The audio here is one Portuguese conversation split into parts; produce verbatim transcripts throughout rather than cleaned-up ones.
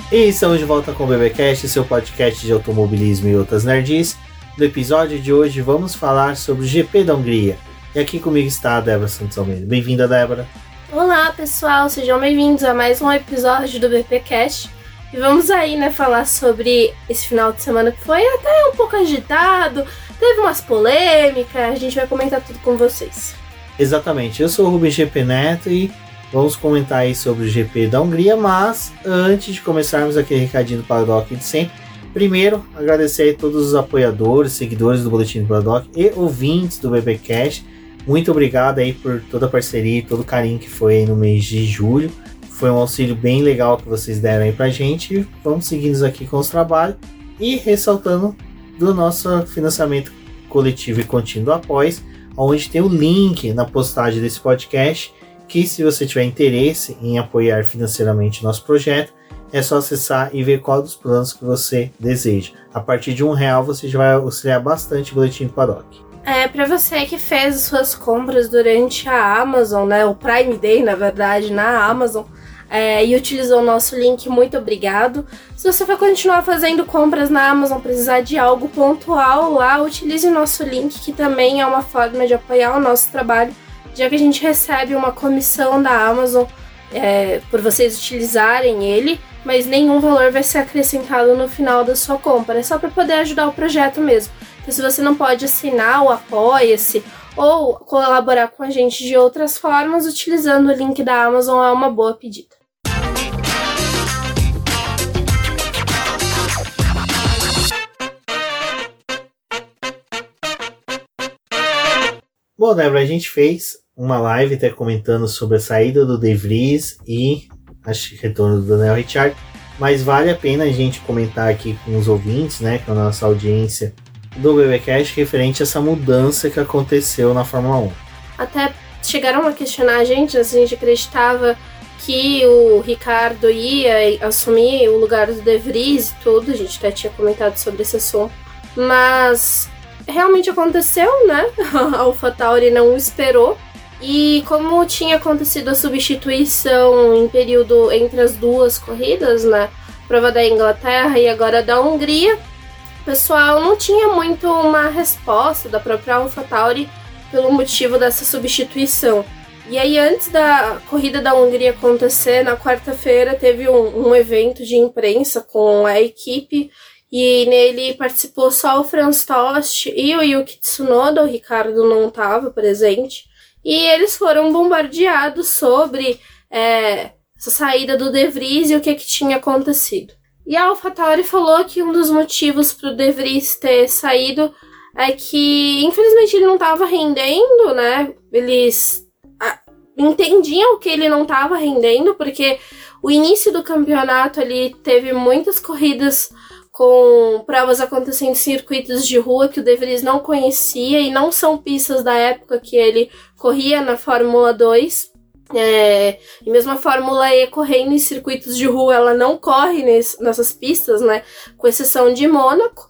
E estamos de volta com o BBcast, seu podcast de automobilismo e outras nerds. No episódio de hoje vamos falar sobre o G P da Hungria. E aqui comigo está a Débora Santos Almeida. Bem-vinda, Débora. Olá, pessoal, sejam bem-vindos a mais um episódio do BBcast. E vamos aí, né, falar sobre esse final de semana que foi até um pouco agitado, teve umas polêmicas, a gente vai comentar tudo com vocês. Exatamente, eu sou o Rubens G P Neto e vamos comentar aí sobre o G P da Hungria, mas antes de começarmos aquele recadinho do Paddock de sempre, primeiro agradecer a todos os apoiadores, seguidores do Boletim do Paddock e ouvintes do BBcast. Muito obrigado aí por toda a parceria e todo o carinho que foi aí no mês de julho. Foi um auxílio bem legal que vocês deram aí pra gente. Vamos seguindo aqui com os trabalhos e ressaltando do nosso financiamento coletivo e contínuo do Apoies, onde tem o link na postagem desse podcast, que se você tiver interesse em apoiar financeiramente o nosso projeto, é só acessar e ver qual dos planos que você deseja. A partir de um real você já vai auxiliar bastante o Boletim do Paddock. É, pra você que fez as suas compras durante a Amazon, né, o Prime Day, na verdade, na Amazon, é, e utilizou o nosso link, muito obrigado. Se você for continuar fazendo compras na Amazon, precisar de algo pontual lá, utilize o nosso link, que também é uma forma de apoiar o nosso trabalho, já que a gente recebe uma comissão da Amazon é, por vocês utilizarem ele, mas nenhum valor vai ser acrescentado no final da sua compra, é só para poder ajudar o projeto mesmo. Então, se você não pode assinar o Apoia-se ou colaborar com a gente de outras formas, utilizando o link da Amazon é uma boa pedida. Bom, Débora, a gente fez uma live até comentando sobre a saída do De Vries e acho que retorno do Daniel Ricciardo, mas vale a pena a gente comentar aqui com os ouvintes, né, com a nossa audiência do BBcast, referente a essa mudança que aconteceu na Fórmula um. Até chegaram a questionar a gente, se a gente acreditava que o Ricardo ia assumir o lugar do De Vries e tudo, a gente até tinha comentado sobre esse assunto, mas realmente aconteceu, né? A AlphaTauri não esperou, e como tinha acontecido a substituição em período entre as duas corridas, né? Prova da Inglaterra e agora da Hungria, o pessoal não tinha muito uma resposta da própria AlphaTauri pelo motivo dessa substituição. E aí, antes da corrida da Hungria acontecer, na quarta-feira, teve um, um evento de imprensa com a equipe, e nele participou só o Franz Tost e o Yuki Tsunoda, o Ricardo não estava presente, e eles foram bombardeados sobre é, essa saída do De Vries e o que, que tinha acontecido. E a AlphaTauri falou que um dos motivos para o De Vries ter saído é que, infelizmente, ele não estava rendendo, né? Eles a, entendiam que ele não estava rendendo, porque o início do campeonato ali teve muitas corridas com provas acontecendo em circuitos de rua que o De Vries não conhecia e não são pistas da época que ele corria na Fórmula dois. É, e mesmo a Fórmula E correndo em circuitos de rua, ela não corre nesse, nessas pistas, né, com exceção de Mônaco.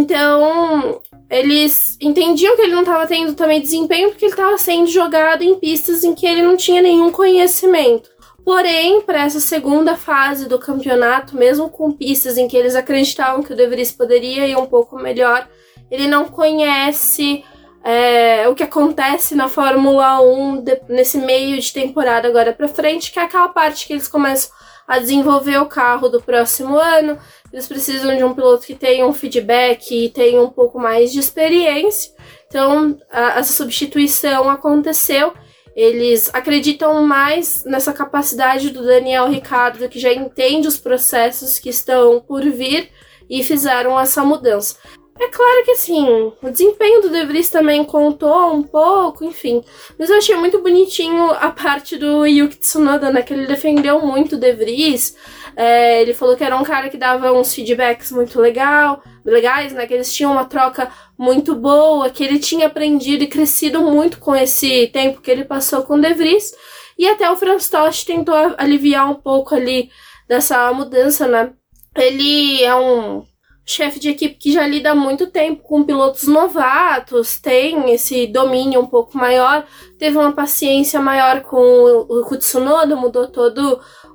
Então eles entendiam que ele não estava tendo também desempenho porque ele estava sendo jogado em pistas em que ele não tinha nenhum conhecimento. Porém, para essa segunda fase do campeonato, mesmo com pistas em que eles acreditavam que o De Vries poderia ir um pouco melhor, ele não conhece É, o que acontece na Fórmula um de, nesse meio de temporada agora pra frente, que é aquela parte que eles começam a desenvolver o carro do próximo ano. Eles precisam de um piloto que tenha um feedback e tenha um pouco mais de experiência. Então, a, essa substituição aconteceu. Eles acreditam mais nessa capacidade do Daniel Ricciardo, que já entende os processos que estão por vir, e fizeram essa mudança. É claro que, assim, o desempenho do De Vries também contou um pouco, enfim. Mas eu achei muito bonitinho a parte do Yuki Tsunoda, né? Que ele defendeu muito o De Vries. É, ele falou que era um cara que dava uns feedbacks muito legal, legais, né? Que eles tinham uma troca muito boa, que ele tinha aprendido e crescido muito com esse tempo que ele passou com o De Vries. E até o Franz Tost tentou aliviar um pouco ali dessa mudança, né? Ele é um chefe de equipe que já lida há muito tempo com pilotos novatos, tem esse domínio um pouco maior, teve uma paciência maior com o Tsunoda, mudou todo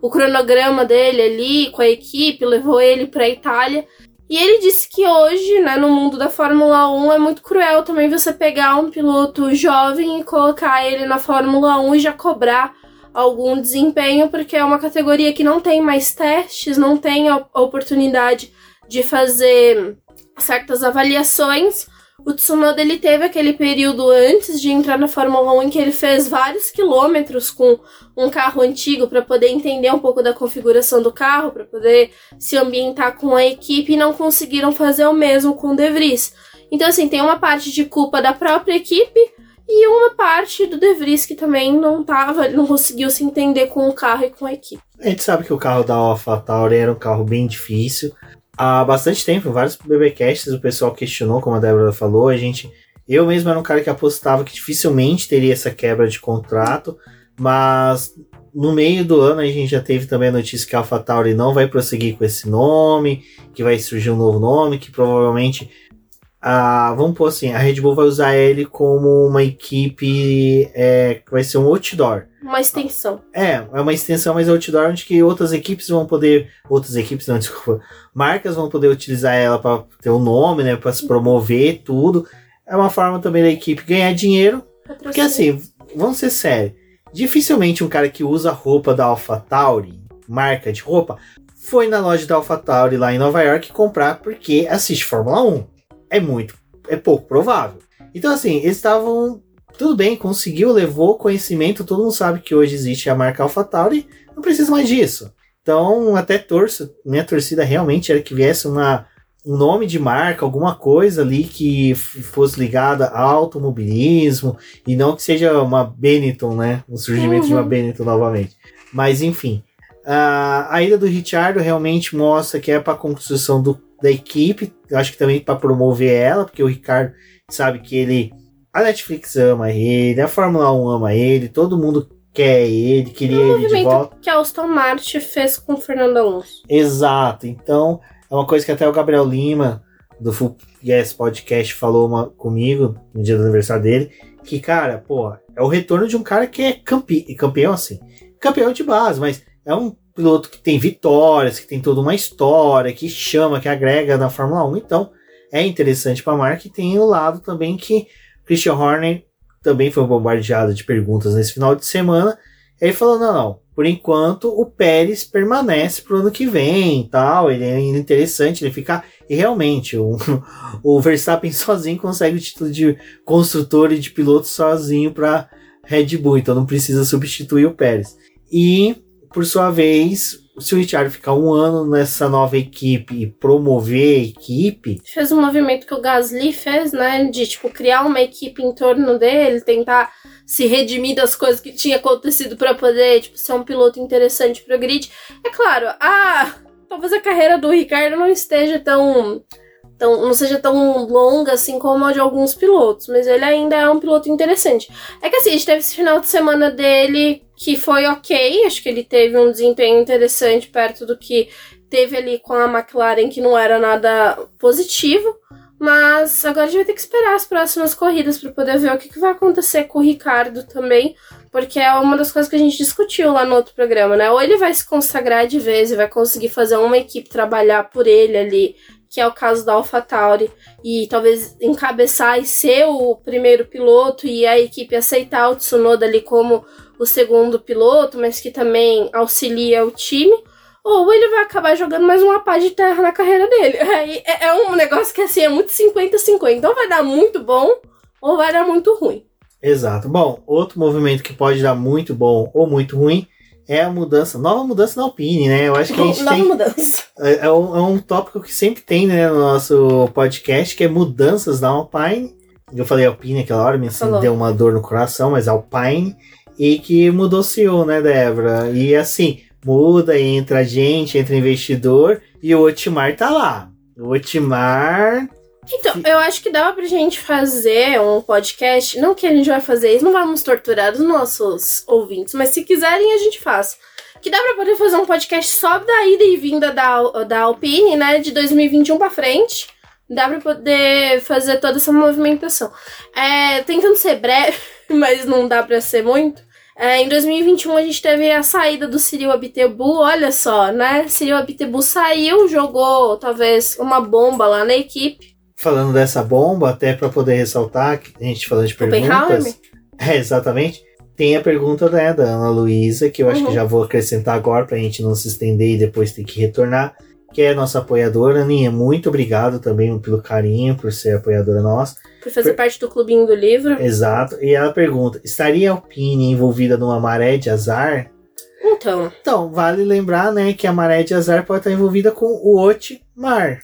o cronograma dele ali com a equipe, levou ele pra Itália. E ele disse que hoje, né, no mundo da Fórmula um, é muito cruel também você pegar um piloto jovem e colocar ele na Fórmula um e já cobrar algum desempenho, porque é uma categoria que não tem mais testes, não tem a oportunidade de fazer certas avaliações. O Tsunoda, ele teve aquele período antes de entrar na Fórmula um em que ele fez vários quilômetros com um carro antigo para poder entender um pouco da configuração do carro, para poder se ambientar com a equipe, e não conseguiram fazer o mesmo com o De Vries. Então, assim, tem uma parte de culpa da própria equipe e uma parte do De Vries que também não tava, não conseguiu se entender com o carro e com a equipe. A gente sabe que o carro da AlphaTauri era um carro bem difícil. Há bastante tempo, em vários BBcasts, o pessoal questionou, como a Débora falou, a gente... Eu mesmo era um cara que apostava que dificilmente teria essa quebra de contrato, mas no meio do ano a gente já teve também a notícia que a AlphaTauri não vai prosseguir com esse nome, que vai surgir um novo nome, que provavelmente... A, vamos pôr assim, a Red Bull vai usar ele como uma equipe é, que vai ser um outdoor. Uma extensão. É, é uma extensão, mas é outdoor, onde que outras equipes vão poder... Outras equipes, não, desculpa. Marcas vão poder utilizar ela para ter um nome, né? Para se promover, tudo. É uma forma também da equipe ganhar dinheiro. Patrocínio. Porque assim, vamos ser sérios. Dificilmente um cara que usa roupa da AlphaTauri, marca de roupa, foi na loja da AlphaTauri lá em Nova York comprar porque assiste Fórmula um. É muito, é pouco provável. Então assim, eles estavam, tudo bem, conseguiu, levou conhecimento, todo mundo sabe que hoje existe a marca AlphaTauri, não precisa mais disso. Então até torço, minha torcida realmente era que viesse uma, um nome de marca, alguma coisa ali que fosse ligada ao automobilismo, e não que seja uma Benetton, né, o surgimento uhum. de uma Benetton novamente. Mas enfim, a, a ida do Ricciardo realmente mostra que é para a construção do da equipe, eu acho que também para promover ela, porque o Ricardo sabe que ele, a Netflix ama ele, a Fórmula um ama ele, todo mundo quer ele, queria é um ele de volta. Que a Aston Martin fez com o Fernando Alonso. Exato, então é uma coisa que até o Gabriel Lima do Full Yes Podcast falou uma, comigo no dia do aniversário dele, que cara, pô, é o retorno de um cara que é campe, campeão assim, campeão de base, mas é um piloto que tem vitórias, que tem toda uma história, que chama, que agrega na Fórmula um. Então, é interessante para a marca. E tem o lado também que Christian Horner também foi bombardeado de perguntas nesse final de semana. Ele falou, não, não, por enquanto o Pérez permanece pro ano que vem e tal. Ele é interessante, ele fica... E realmente, o, o Verstappen sozinho consegue o título de construtor e de piloto sozinho para Red Bull. Então, não precisa substituir o Pérez. E... Por sua vez, se o Ricciardo ficar um ano nessa nova equipe e promover a equipe... Fez um movimento que o Gasly fez, né? De, tipo, criar uma equipe em torno dele, tentar se redimir das coisas que tinha acontecido para poder, tipo, ser um piloto interessante pro grid. É claro, a... talvez a carreira do Ricardo não esteja tão... Então, não seja tão longa assim como a de alguns pilotos, mas ele ainda é um piloto interessante. É que assim, a gente teve esse final de semana dele que foi ok, acho que ele teve um desempenho interessante perto do que teve ali com a McLaren, que não era nada positivo, mas agora a gente vai ter que esperar as próximas corridas para poder ver o que, que vai acontecer com o Ricardo também, porque é uma das coisas que a gente discutiu lá no outro programa, né? Ou ele vai se consagrar de vez e vai conseguir fazer uma equipe trabalhar por ele ali, que é o caso da AlphaTauri, e talvez encabeçar e ser o primeiro piloto e a equipe aceitar o Tsunoda ali como o segundo piloto, mas que também auxilia o time, ou ele vai acabar jogando mais uma pá de terra na carreira dele. Aí é, é um negócio que assim é muito cinquenta cinquenta, então vai dar muito bom ou vai dar muito ruim. Exato. Bom, outro movimento que pode dar muito bom ou muito ruim é a mudança, nova mudança na Alpine, né? Eu acho que a gente nova tem... mudança. É, é, um, é um tópico que sempre tem, né, no nosso podcast, que é mudanças na Alpine. Eu falei Alpine aquela hora, me assim, deu uma dor no coração, mas Alpine. E que mudou o C E O, né, Débora? E assim, muda, entra gente, entra investidor, e o Otmar tá lá. O Otmar... Então, eu acho que dava pra gente fazer um podcast, não que a gente vai fazer isso, não vamos torturar os nossos ouvintes, mas se quiserem a gente faz. Que dá pra poder fazer um podcast só da ida e vinda da, da Alpine, né, de dois mil e vinte e um pra frente. Dá pra poder fazer toda essa movimentação. É, tentando ser breve, mas não dá pra ser muito. É, em dois mil e vinte e um a gente teve a saída do Cyril Abitebu, olha só, né? Cyril Abitebu saiu, jogou talvez uma bomba lá na equipe. Falando dessa bomba, até para poder ressaltar, que a gente falando de perguntas. É, exatamente. Tem a pergunta, né, da Ana Luísa, que eu acho uhum. que já vou acrescentar agora pra gente não se estender e depois ter que retornar, que é a nossa apoiadora. Aninha, muito obrigado também pelo carinho, por ser apoiadora nossa. Por fazer por... parte do clubinho do livro. Exato. E ela pergunta, estaria a Alpine envolvida numa maré de azar? Então. Então, vale lembrar, né, que a maré de azar pode estar envolvida com o Otmar.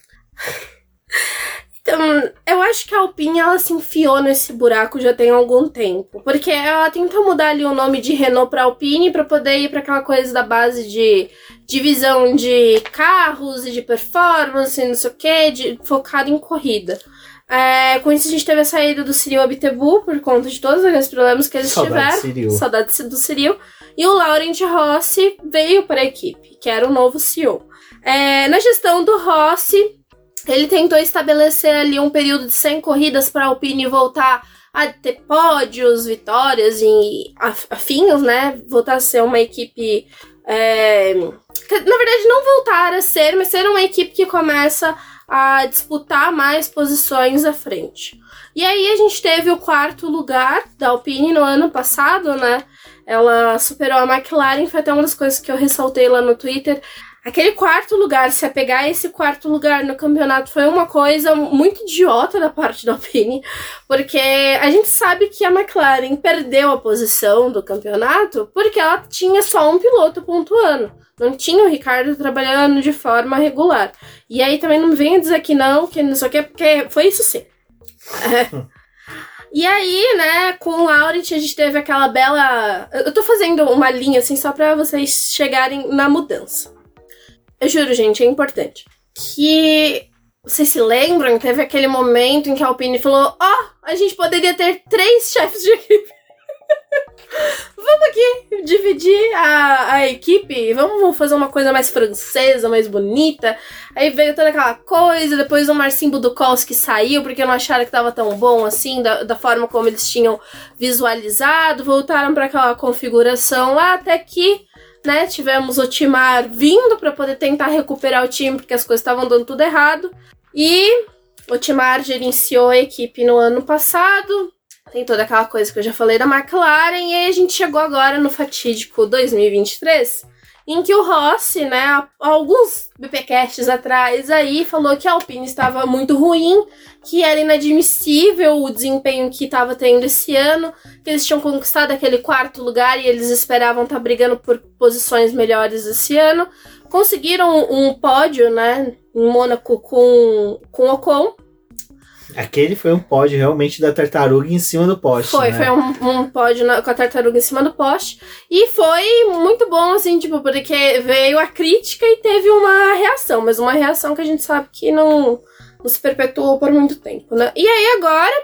Então, eu acho que a Alpine, ela se enfiou nesse buraco já tem algum tempo. Porque ela tentou mudar ali o nome de Renault para Alpine para poder ir para aquela coisa da base de divisão de carros e de performance, não sei o que, de, focado em corrida. É, com isso a gente teve a saída do Cyril Abitebu por conta de todos aqueles problemas que eles Saudade tiveram. Saudade do Cyril. E o Laurent Rossi veio para a equipe, que era o novo C E O. É, na gestão do Rossi, ele tentou estabelecer ali um período de cem corridas para a Alpine voltar a ter pódios, vitórias e afins, né? Voltar a ser uma equipe... É, na verdade, não voltar a ser, mas ser uma equipe que começa a disputar mais posições à frente. E aí a gente teve o quarto lugar da Alpine no ano passado, né? Ela superou a McLaren, foi até uma das coisas que eu ressaltei lá no Twitter. Aquele quarto lugar, se apegar a esse quarto lugar no campeonato foi uma coisa muito idiota da parte da Alpine, porque a gente sabe que a McLaren perdeu a posição do campeonato porque ela tinha só um piloto pontuando, não tinha o Ricciardo trabalhando de forma regular. E aí também não venha dizer que não, que não sei o que, porque foi isso sim. É. E aí, né, com o Laurent a gente teve aquela bela... Eu tô fazendo uma linha assim só pra vocês chegarem na mudança. Eu juro, gente, é importante. Que vocês se lembram? Teve aquele momento em que a Alpine falou: ó, oh, a gente poderia ter três chefes de equipe. Vamos aqui dividir a, a equipe. Vamos fazer uma coisa mais francesa, mais bonita. Aí veio toda aquela coisa. Depois o Marcin Budukowski saiu porque não acharam que tava tão bom assim, da, da forma como eles tinham visualizado. Voltaram para aquela configuração lá até que, né, tivemos o Otmar vindo para poder tentar recuperar o time porque as coisas estavam dando tudo errado. E o Otmar gerenciou a equipe no ano passado. Tem toda aquela coisa que eu já falei da McLaren. E aí a gente chegou agora no fatídico dois mil e vinte e três, em que o Rossi, né, há alguns BPcasts atrás aí, falou que a Alpine estava muito ruim, que era inadmissível o desempenho que estava tendo esse ano, que eles tinham conquistado aquele quarto lugar e eles esperavam estar brigando por posições melhores esse ano. Conseguiram um pódio, né, em Mônaco com, com o Ocon. Aquele foi um pódio realmente da tartaruga em cima do poste, Foi, né? foi um, um pódio na, com a tartaruga em cima do poste. E foi muito bom, assim, tipo, porque veio a crítica e teve uma reação. Mas uma reação que a gente sabe que não, não se perpetuou por muito tempo, né? E aí agora,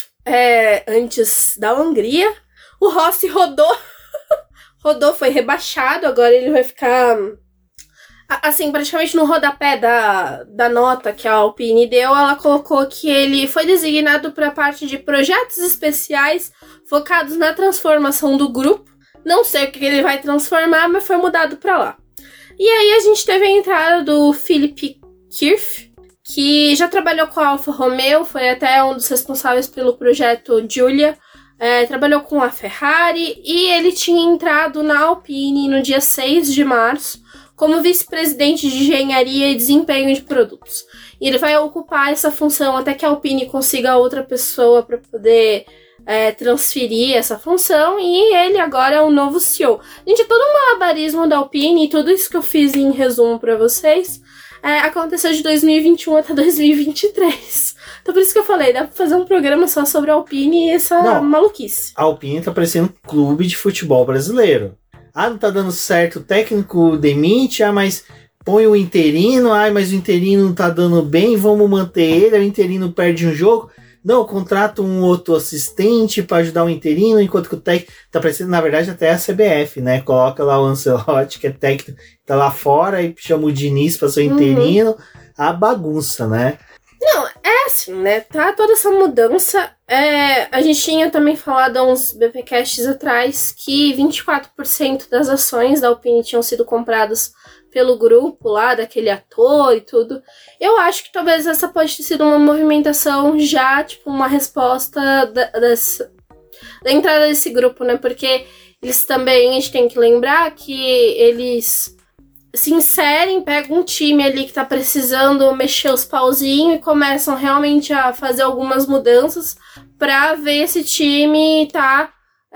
é, antes da Hungria, o Rossi rodou. rodou, foi rebaixado. Agora ele vai ficar... Assim, praticamente no rodapé da, da nota que a Alpine deu, ela colocou que ele foi designado para a parte de projetos especiais focados na transformação do grupo. Não sei o que ele vai transformar, mas foi mudado para lá. E aí a gente teve a entrada do Philippe Kirch, que já trabalhou com a Alfa Romeo, foi até um dos responsáveis pelo projeto Giulia, é, trabalhou com a Ferrari e ele tinha entrado na Alpine no dia seis de março, como vice-presidente de engenharia e desempenho de produtos. E ele vai ocupar essa função até que a Alpine consiga outra pessoa para poder é, transferir essa função, e ele agora é o novo C E O. Gente, é todo um malabarismo da Alpine, e tudo isso que eu fiz em resumo para vocês é, aconteceu de dois mil e vinte e um até dois mil e vinte e três. Então por isso que eu falei, dá pra fazer um programa só sobre a Alpine e essa Não, maluquice. A Alpine tá parecendo um clube de futebol brasileiro. Ah, não tá dando certo, o técnico demite, ah, mas põe o interino, ah, mas o interino não tá dando bem, vamos manter ele, o interino perde um jogo. Não, contrata um outro assistente para ajudar o interino, enquanto que o técnico tá parecendo, na verdade, até a C B F, né? Coloca lá o Ancelotti, que é técnico, tá lá fora, e chama o Diniz para ser interino, uhum. A bagunça, né? Não, é assim, né? Tá toda essa mudança. É, a gente tinha também falado há uns BPcasts atrás que vinte e quatro por cento das ações da Alpine tinham sido compradas pelo grupo lá, daquele ator e tudo. Eu acho que talvez essa pode ter sido uma movimentação já, tipo, uma resposta da, dessa, da entrada desse grupo, né? Porque eles também, a gente tem que lembrar que eles se inserem, pegam um time ali que tá precisando mexer os pauzinhos e começam realmente a fazer algumas mudanças pra ver esse time tá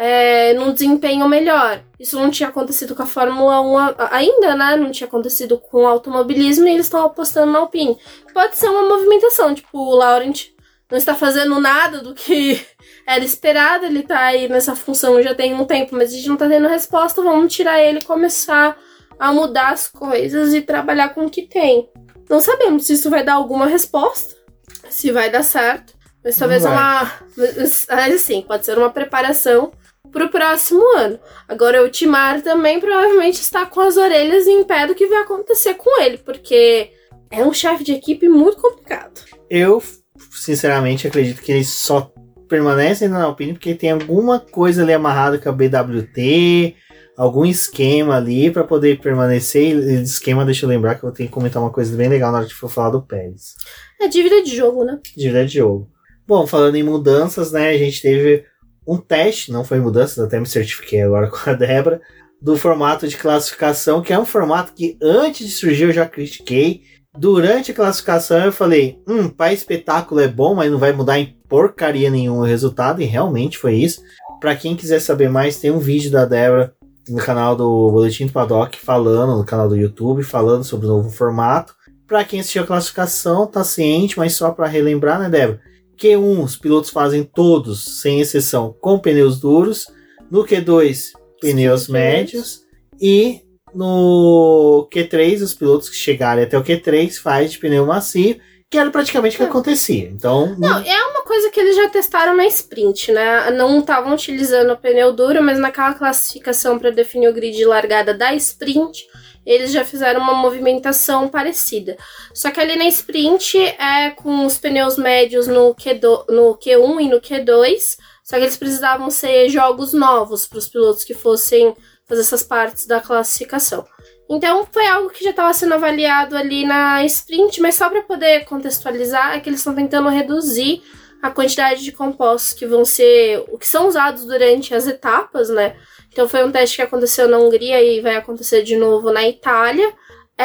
é, num desempenho melhor. Isso não tinha acontecido com a Fórmula um ainda, né? Não tinha acontecido com o automobilismo e eles estão apostando na Alpine. Pode ser uma movimentação, tipo, o Laurent não está fazendo nada do que era esperado, ele tá aí nessa função já tem um tempo, mas a gente não tá tendo resposta, vamos tirar ele e começar a mudar as coisas e trabalhar com o que tem. Não sabemos se isso vai dar alguma resposta, se vai dar certo, mas talvez uma... Mas, assim, pode ser uma preparação pro próximo ano. Agora, o Timar também provavelmente está com as orelhas em pé do que vai acontecer com ele, porque é um chefe de equipe muito complicado. Eu, sinceramente, acredito que ele só permanece na Alpine porque tem alguma coisa ali amarrada com a B W T, algum esquema ali para poder permanecer. E esquema, deixa eu lembrar que eu tenho que comentar uma coisa bem legal na hora que for falar do Pérez. É dívida de jogo, né? Dívida de jogo. Bom, falando em mudanças, né, a gente teve um teste, não foi mudanças, até me certifiquei agora com a Débora, do formato de classificação, que é um formato que antes de surgir eu já critiquei. Durante a classificação eu falei, hum, para espetáculo é bom, mas não vai mudar em porcaria nenhuma o resultado, e realmente foi isso. Para quem quiser saber mais, tem um vídeo da Débora no canal do Boletim do Paddock, falando, no canal do YouTube, falando sobre o novo formato. Para quem assistiu a classificação, tá ciente, mas só para relembrar, né, Débora? Q um, os pilotos fazem todos, sem exceção, com pneus duros. No Q dois, pneus Sim, médios. E no Q três, os pilotos que chegarem até o Q três faz de pneu macio, que era praticamente o que acontecia. Então, não, é uma coisa que eles já testaram na sprint, né? Não estavam utilizando o pneu duro, mas naquela classificação para definir o grid de largada da sprint, eles já fizeram uma movimentação parecida. Só que ali na sprint é com os pneus médios no, Q dois, no Q um e no Q dois, só que eles precisavam ser jogos novos para os pilotos que fossem fazer essas partes da classificação. Então foi algo que já estava sendo avaliado ali na sprint, mas só para poder contextualizar é que eles estão tentando reduzir a quantidade de compostos que vão ser, o que são usados durante as etapas, né? Então foi um teste que aconteceu na Hungria e vai acontecer de novo na Itália.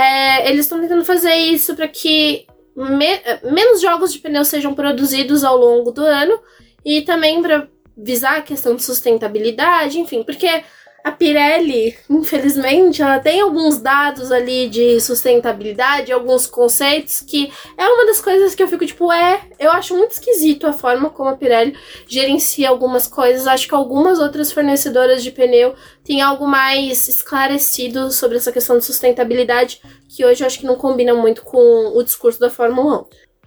É, eles estão tentando fazer isso para que me, menos jogos de pneus sejam produzidos ao longo do ano e também para visar a questão de sustentabilidade, enfim, porque a Pirelli, infelizmente, ela tem alguns dados ali de sustentabilidade, alguns conceitos que é uma das coisas que eu fico tipo, é, eu acho muito esquisito a forma como a Pirelli gerencia algumas coisas. Acho que algumas outras fornecedoras de pneu têm algo mais esclarecido sobre essa questão de sustentabilidade, que hoje eu acho que não combina muito com o discurso da Fórmula um.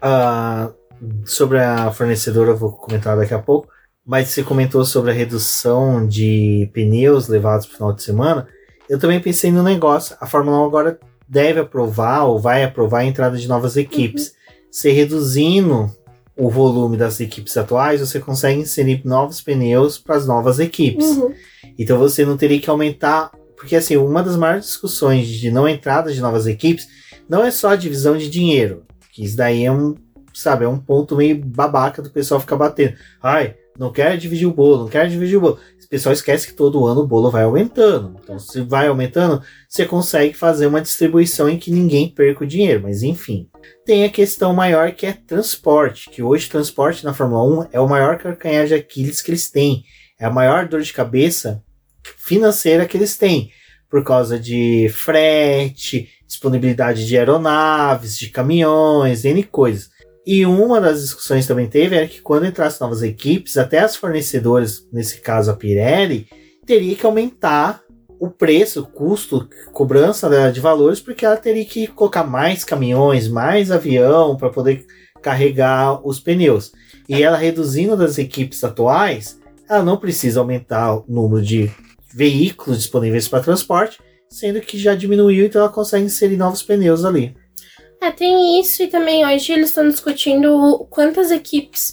Uh, sobre a fornecedora eu vou comentar daqui a pouco. Mas você comentou sobre a redução de pneus levados para o final de semana. Eu também pensei no negócio. A Fórmula um agora deve aprovar ou vai aprovar a entrada de novas equipes. Uhum. Você reduzindo o volume das equipes atuais, você consegue inserir novos pneus para as novas equipes. Uhum. Então você não teria que aumentar... Porque assim, uma das maiores discussões de não entrada de novas equipes não é só a divisão de dinheiro. Que isso daí é um, sabe, é um ponto meio babaca do pessoal ficar batendo. Ai... Não quero dividir o bolo, não quero dividir o bolo. O pessoal esquece que todo ano o bolo vai aumentando. Então, se vai aumentando, você consegue fazer uma distribuição em que ninguém perca o dinheiro. Mas, enfim. Tem a questão maior que é transporte. Que hoje transporte na Fórmula um é o maior calcanhar de Aquiles que eles têm. É a maior dor de cabeça financeira que eles têm. Por causa de frete, disponibilidade de aeronaves, de caminhões, N coisas. E uma das discussões também teve era que quando entrassem novas equipes, até as fornecedoras, nesse caso a Pirelli, teria que aumentar o preço, o custo, cobrança dela de valores, porque ela teria que colocar mais caminhões, mais avião para poder carregar os pneus. E ela reduzindo das equipes atuais, ela não precisa aumentar o número de veículos disponíveis para transporte, sendo que já diminuiu, então ela consegue inserir novos pneus ali. É, tem isso, e também hoje eles estão discutindo quantas equipes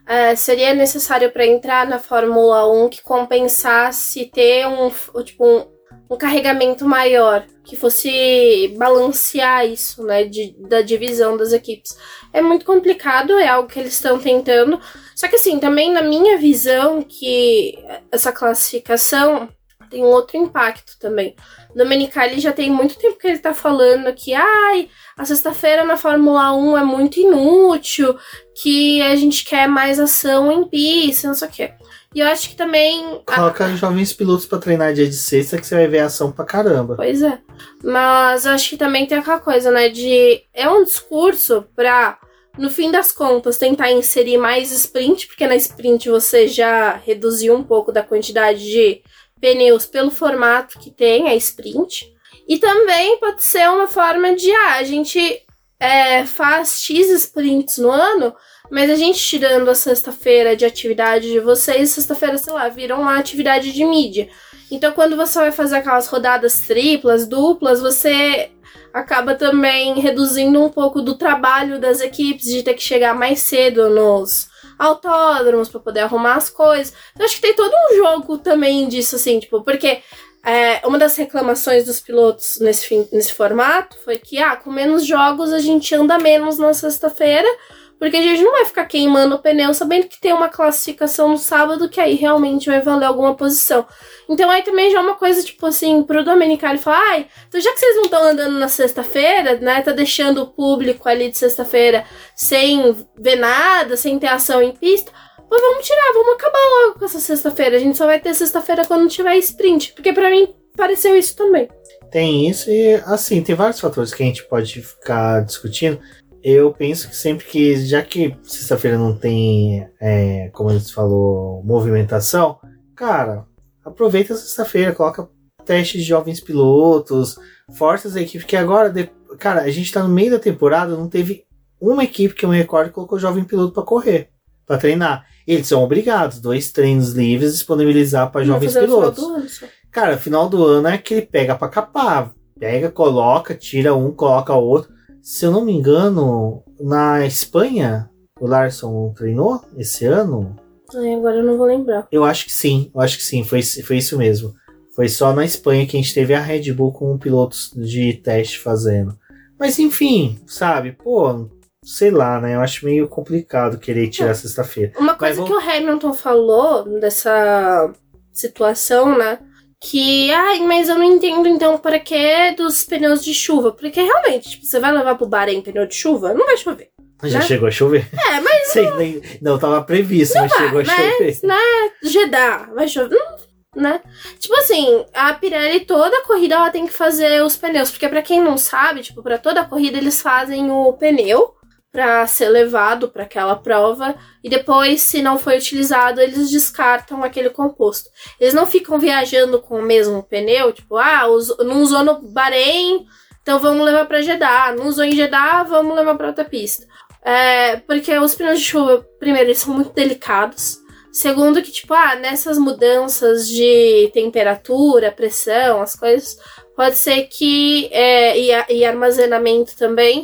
é, seria necessário para entrar na Fórmula um que compensasse ter um, tipo, um, um carregamento maior, que fosse balancear isso, né, de, da divisão das equipes. É muito complicado, é algo que eles estão tentando. Só que assim, também na minha visão, que essa classificação tem um outro impacto também. O Domenicali já tem muito tempo que ele tá falando que ai, a sexta-feira na Fórmula um é muito inútil, que a gente quer mais ação em pista, não sei o quê. E eu acho que também... Coloca a... jovens pilotos pra treinar dia de sexta que você vai ver ação pra caramba. Pois é. Mas eu acho que também tem aquela coisa, né, de... É um discurso pra, no fim das contas, tentar inserir mais sprint, porque na sprint você já reduziu um pouco da quantidade de pneus pelo formato que tem a sprint. E também pode ser uma forma de, ah, a gente é, faz X sprints no ano, mas a gente tirando a sexta-feira de atividade de vocês, sexta-feira, sei lá, viram uma atividade de mídia. Então, quando você vai fazer aquelas rodadas triplas, duplas, você acaba também reduzindo um pouco do trabalho das equipes, de ter que chegar mais cedo nos autódromos para poder arrumar as coisas. Então, acho que tem todo um jogo também disso, assim, tipo, porque é, uma das reclamações dos pilotos nesse, fim, nesse formato foi que, ah, com menos jogos a gente anda menos na sexta-feira, porque a gente não vai ficar queimando o pneu sabendo que tem uma classificação no sábado que aí realmente vai valer alguma posição. Então aí também já é uma coisa, tipo assim, pro Domenicali falar, ai, então já que vocês não estão andando na sexta-feira, né, tá deixando o público ali de sexta-feira sem ver nada, sem ter ação em pista, pô, vamos tirar, vamos acabar logo com essa sexta-feira. A gente só vai ter sexta-feira quando tiver sprint, porque pra mim pareceu isso também. Tem isso e, assim, tem vários fatores que a gente pode ficar discutindo. Eu penso que sempre que, já que sexta-feira não tem, é, como a gente falou, movimentação, cara, aproveita a sexta-feira, coloca testes de jovens pilotos, força as equipes, que agora, de, cara, a gente tá no meio da temporada, não teve uma equipe que eu me recordo que colocou jovem piloto pra correr, pra treinar. Eles são obrigados, dois treinos livres, disponibilizar pra jovens pilotos. Ano, cara, final do ano é que ele pega pra capar, pega, coloca, tira um, coloca outro. Se eu não me engano, na Espanha, o Larson treinou esse ano? Ai, agora eu não vou lembrar. Eu acho que sim, eu acho que sim, foi, foi isso mesmo. Foi só na Espanha que a gente teve a Red Bull com pilotos de teste fazendo. Mas enfim, sabe, pô, sei lá, né? Eu acho meio complicado querer tirar é. sexta-feira. Uma coisa Mas, que vou... o Hamilton falou dessa situação, né? Que, ai, mas eu não entendo então para que dos pneus de chuva. Porque realmente, tipo, você vai levar pro Bahrein pneu de chuva? Não vai chover. Já né? chegou a chover? É, mas... Sei, não... Nem, não tava previsto, não mas vai, chegou a mas, chover. Né, Jeddah, vai chover, né? Tipo assim, a Pirelli toda a corrida ela tem que fazer os pneus. Porque pra quem não sabe, tipo, pra toda a corrida eles fazem o pneu para ser levado para aquela prova e depois, se não foi utilizado, eles descartam aquele composto. Eles não ficam viajando com o mesmo pneu, tipo, ah, não usou no Bahrein, então vamos levar para Jeddah. Não usou em Jeddah, vamos levar para outra pista. É, porque os pneus de chuva, primeiro, eles são muito delicados. Segundo, que, tipo, ah, nessas mudanças de temperatura, pressão, as coisas, pode ser que, é, e, e armazenamento também,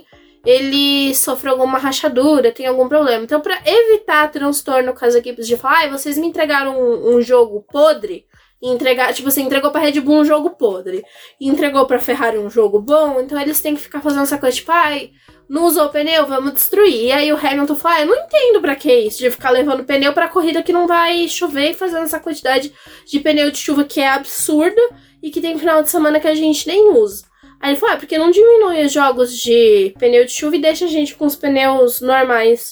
ele sofre alguma rachadura, tem algum problema. Então, para evitar transtorno com as equipes de falar, ah, vocês me entregaram um, um jogo podre, e entregar, tipo, você entregou pra Red Bull um jogo podre, e entregou pra Ferrari um jogo bom, então eles têm que ficar fazendo essa coisa, tipo, ai, não usou o pneu, vamos destruir. E aí o Hamilton fala, ah, eu não entendo pra que isso, de ficar levando pneu pra corrida que não vai chover e fazendo essa quantidade de pneu de chuva que é absurda, e que tem final de semana que a gente nem usa. Aí ele falou, ah, porque não diminui os jogos de pneu de chuva e deixa a gente com os pneus normais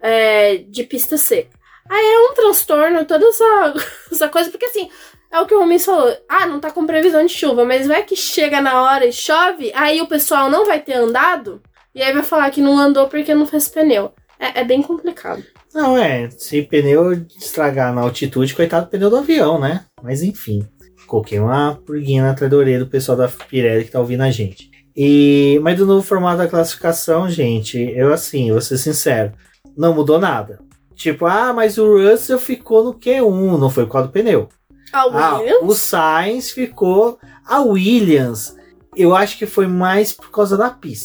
é, de pista seca. Aí é um transtorno, toda essa, essa coisa, porque assim, é o que o Romins falou, ah, não tá com previsão de chuva, mas vai que chega na hora e chove, aí o pessoal não vai ter andado, e aí vai falar que não andou porque não fez pneu. É, é bem complicado. Não, é, se pneu estragar na altitude, coitado do pneu do avião, né? Mas enfim. Coloquei uma pulguinha na orelha do pessoal da Pirelli que tá ouvindo a gente. E, mas do novo formato da classificação, gente, eu assim, vou ser sincero, não mudou nada. Tipo, ah, mas o Russell ficou no Q um, não foi por causa do pneu. A Williams? Ah, o Sainz ficou... A Williams, eu acho que foi mais por causa da pista.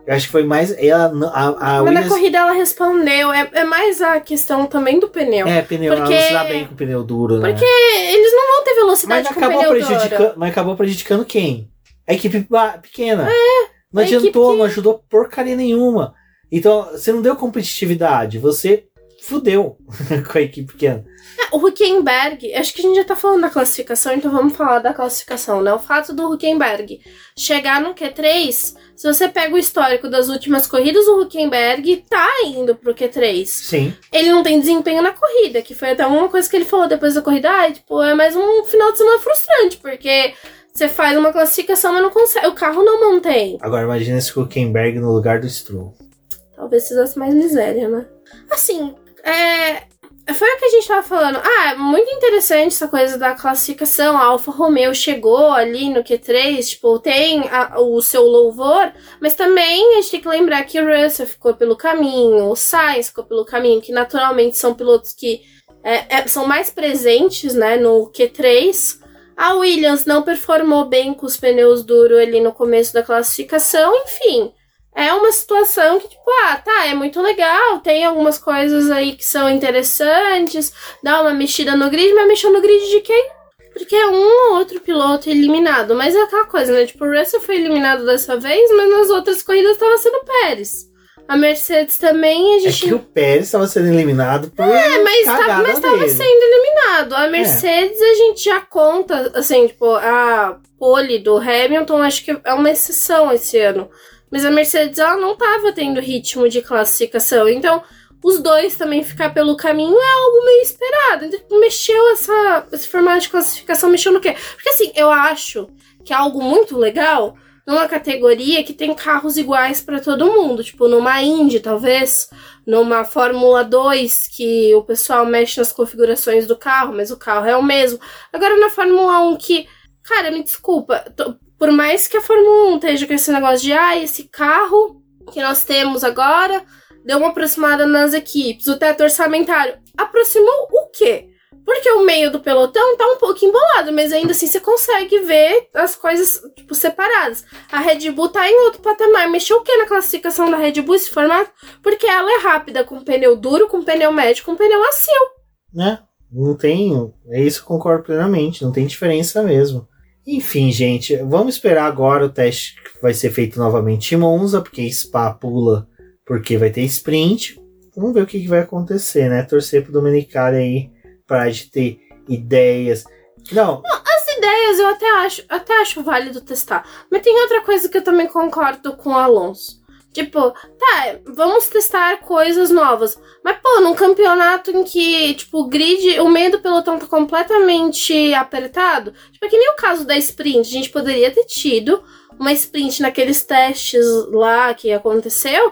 Eu acho que foi mais. Ela, a, a Mas Williams... na corrida ela respondeu. É, é mais a questão também do pneu. É, pneu, porque... ela não se dá bem com o pneu duro, né? Porque eles não vão ter velocidade mas com o acabou pneu prejudica... duro. Mas acabou prejudicando quem? A equipe pequena. É, não a adiantou, equipe... não ajudou porcaria nenhuma. Então, você não deu competitividade, você fudeu com a equipe pequena. É, o Hülkenberg, acho que a gente já tá falando da classificação, então vamos falar da classificação, né? O fato do Hülkenberg chegar no Q três, se você pega o histórico das últimas corridas, o Hülkenberg tá indo pro Q três. Sim. Ele não tem desempenho na corrida, que foi até uma coisa que ele falou depois da corrida. Ah, tipo, é mais um final de semana frustrante, porque você faz uma classificação, mas não consegue, o carro não mantém. Agora imagina esse Hülkenberg no lugar do Stroll. Talvez fizesse mais miséria, né? Assim, é... Foi o que a gente tava falando. Ah, muito interessante essa coisa da classificação. A Alfa Romeo chegou ali no Q três, tipo, tem a, o seu louvor, mas também a gente tem que lembrar que o Russell ficou pelo caminho, o Sainz ficou pelo caminho, que naturalmente são pilotos que é, é, são mais presentes, né, no Q três. A Williams não performou bem com os pneus duros ali no começo da classificação, enfim... É uma situação que, tipo, ah, tá, é muito legal, tem algumas coisas aí que são interessantes, dá uma mexida no grid, mas mexeu no grid de quem? Porque é um ou outro piloto eliminado, mas é aquela coisa, né, tipo, o Russell foi eliminado dessa vez, mas nas outras corridas estava sendo o Pérez. A Mercedes também, a gente... É que o Pérez estava sendo eliminado por É, mas tá, mas estava sendo eliminado. A Mercedes, é. a gente já conta, assim, tipo, a pole do Hamilton, acho que é uma exceção esse ano. Mas a Mercedes, ela não estava tendo ritmo de classificação. Então, os dois também ficar pelo caminho é algo meio esperado. Então, mexeu essa, esse formato de classificação, mexeu no quê? Porque, assim, eu acho que é algo muito legal numa categoria que tem carros iguais para todo mundo. Tipo, numa Indy, talvez. Numa Fórmula dois, que o pessoal mexe nas configurações do carro, mas o carro é o mesmo. Agora, na Fórmula um, que... Cara, me desculpa... Tô, Por mais que a Fórmula um esteja com esse negócio de ah, esse carro que nós temos agora deu uma aproximada nas equipes, o teto orçamentário aproximou o quê? Porque o meio do pelotão tá um pouco embolado, mas ainda assim você consegue ver as coisas, tipo, separadas. A Red Bull tá em outro patamar. Mexeu o que na classificação da Red Bull esse formato? Porque ela é rápida com pneu duro, com pneu médio, com pneu macio. Né? Não tem... É isso que eu concordo plenamente. Não tem diferença mesmo. Enfim, gente, vamos esperar agora o teste que vai ser feito novamente em Monza, porque Spa pula, porque vai ter sprint. Vamos ver o que, que vai acontecer, né? Torcer pro Domenicali aí, parar de ter ideias. Não. Não, as ideias eu até acho, até acho válido testar. Mas tem outra coisa que eu também concordo com o Alonso. Tipo, tá, vamos testar coisas novas. Mas, pô, num campeonato em que, tipo, o grid, o meio do pelotão tá completamente apertado. Tipo, é que nem o caso da sprint. A gente poderia ter tido uma sprint naqueles testes lá que aconteceu.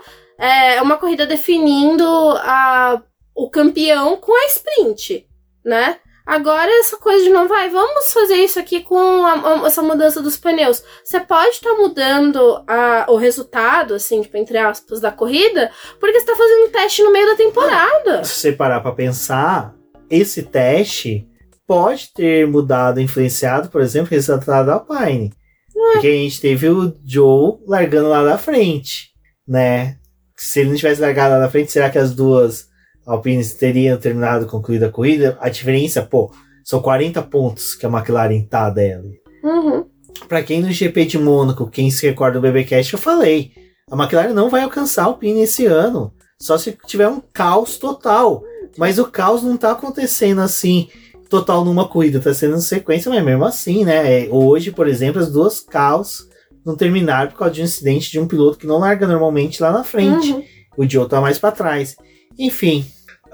É uma corrida definindo a, o campeão com a sprint, né? Agora essa coisa de não vai, vamos fazer isso aqui com a, a, essa mudança dos pneus. Você pode estar tá mudando a, o resultado, assim, tipo, entre aspas, da corrida, porque você está fazendo teste no meio da temporada. Se você parar para pensar, esse teste pode ter mudado, influenciado, por exemplo, o resultado da Alpine. É. Porque a gente teve o Joe largando lá na frente, né? Se ele não tivesse largado lá na frente, será que as duas Alpines teriam terminado, concluído a corrida? A diferença, pô, são quarenta pontos que a McLaren tá dela. Uhum. Pra quem no G P de Mônaco, quem se recorda do BBcast, eu falei, a McLaren não vai alcançar a Alpine esse ano, só se tiver um caos total. Mas o caos não tá acontecendo assim, total numa corrida, tá sendo em sequência, mas mesmo assim, né? Hoje, por exemplo, as duas caos não terminaram por causa de um incidente de um piloto que não larga normalmente lá na frente. Uhum. O Joe tá mais pra trás. Enfim,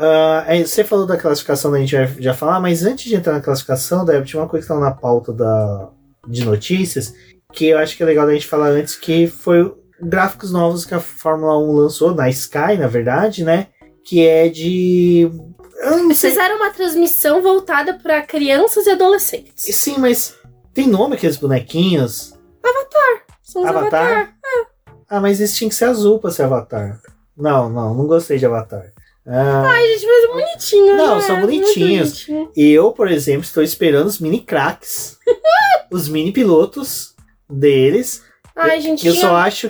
uh, você falou da classificação, a gente vai já falar, mas antes de entrar na classificação, Débora, tinha uma coisa que estava na pauta da, de notícias, que eu acho que é legal da gente falar antes, que foi gráficos novos que a Fórmula um lançou, na Sky, na verdade, né? Que é de... Eles fizeram uma transmissão voltada para crianças e adolescentes. Sim, mas tem nome aqueles bonequinhos? Avatar. São os Avatar? Avatar. É. Ah, mas esse tinha que ser azul pra ser Avatar. Não, não, não gostei de Avatar. Ah, Ai, gente, mas é bonitinho, não, né? são bonitinhos. Bonitinho. Eu, por exemplo, estou esperando os mini craques. Os mini pilotos deles. Ai, gente, Eu tinha... só acho que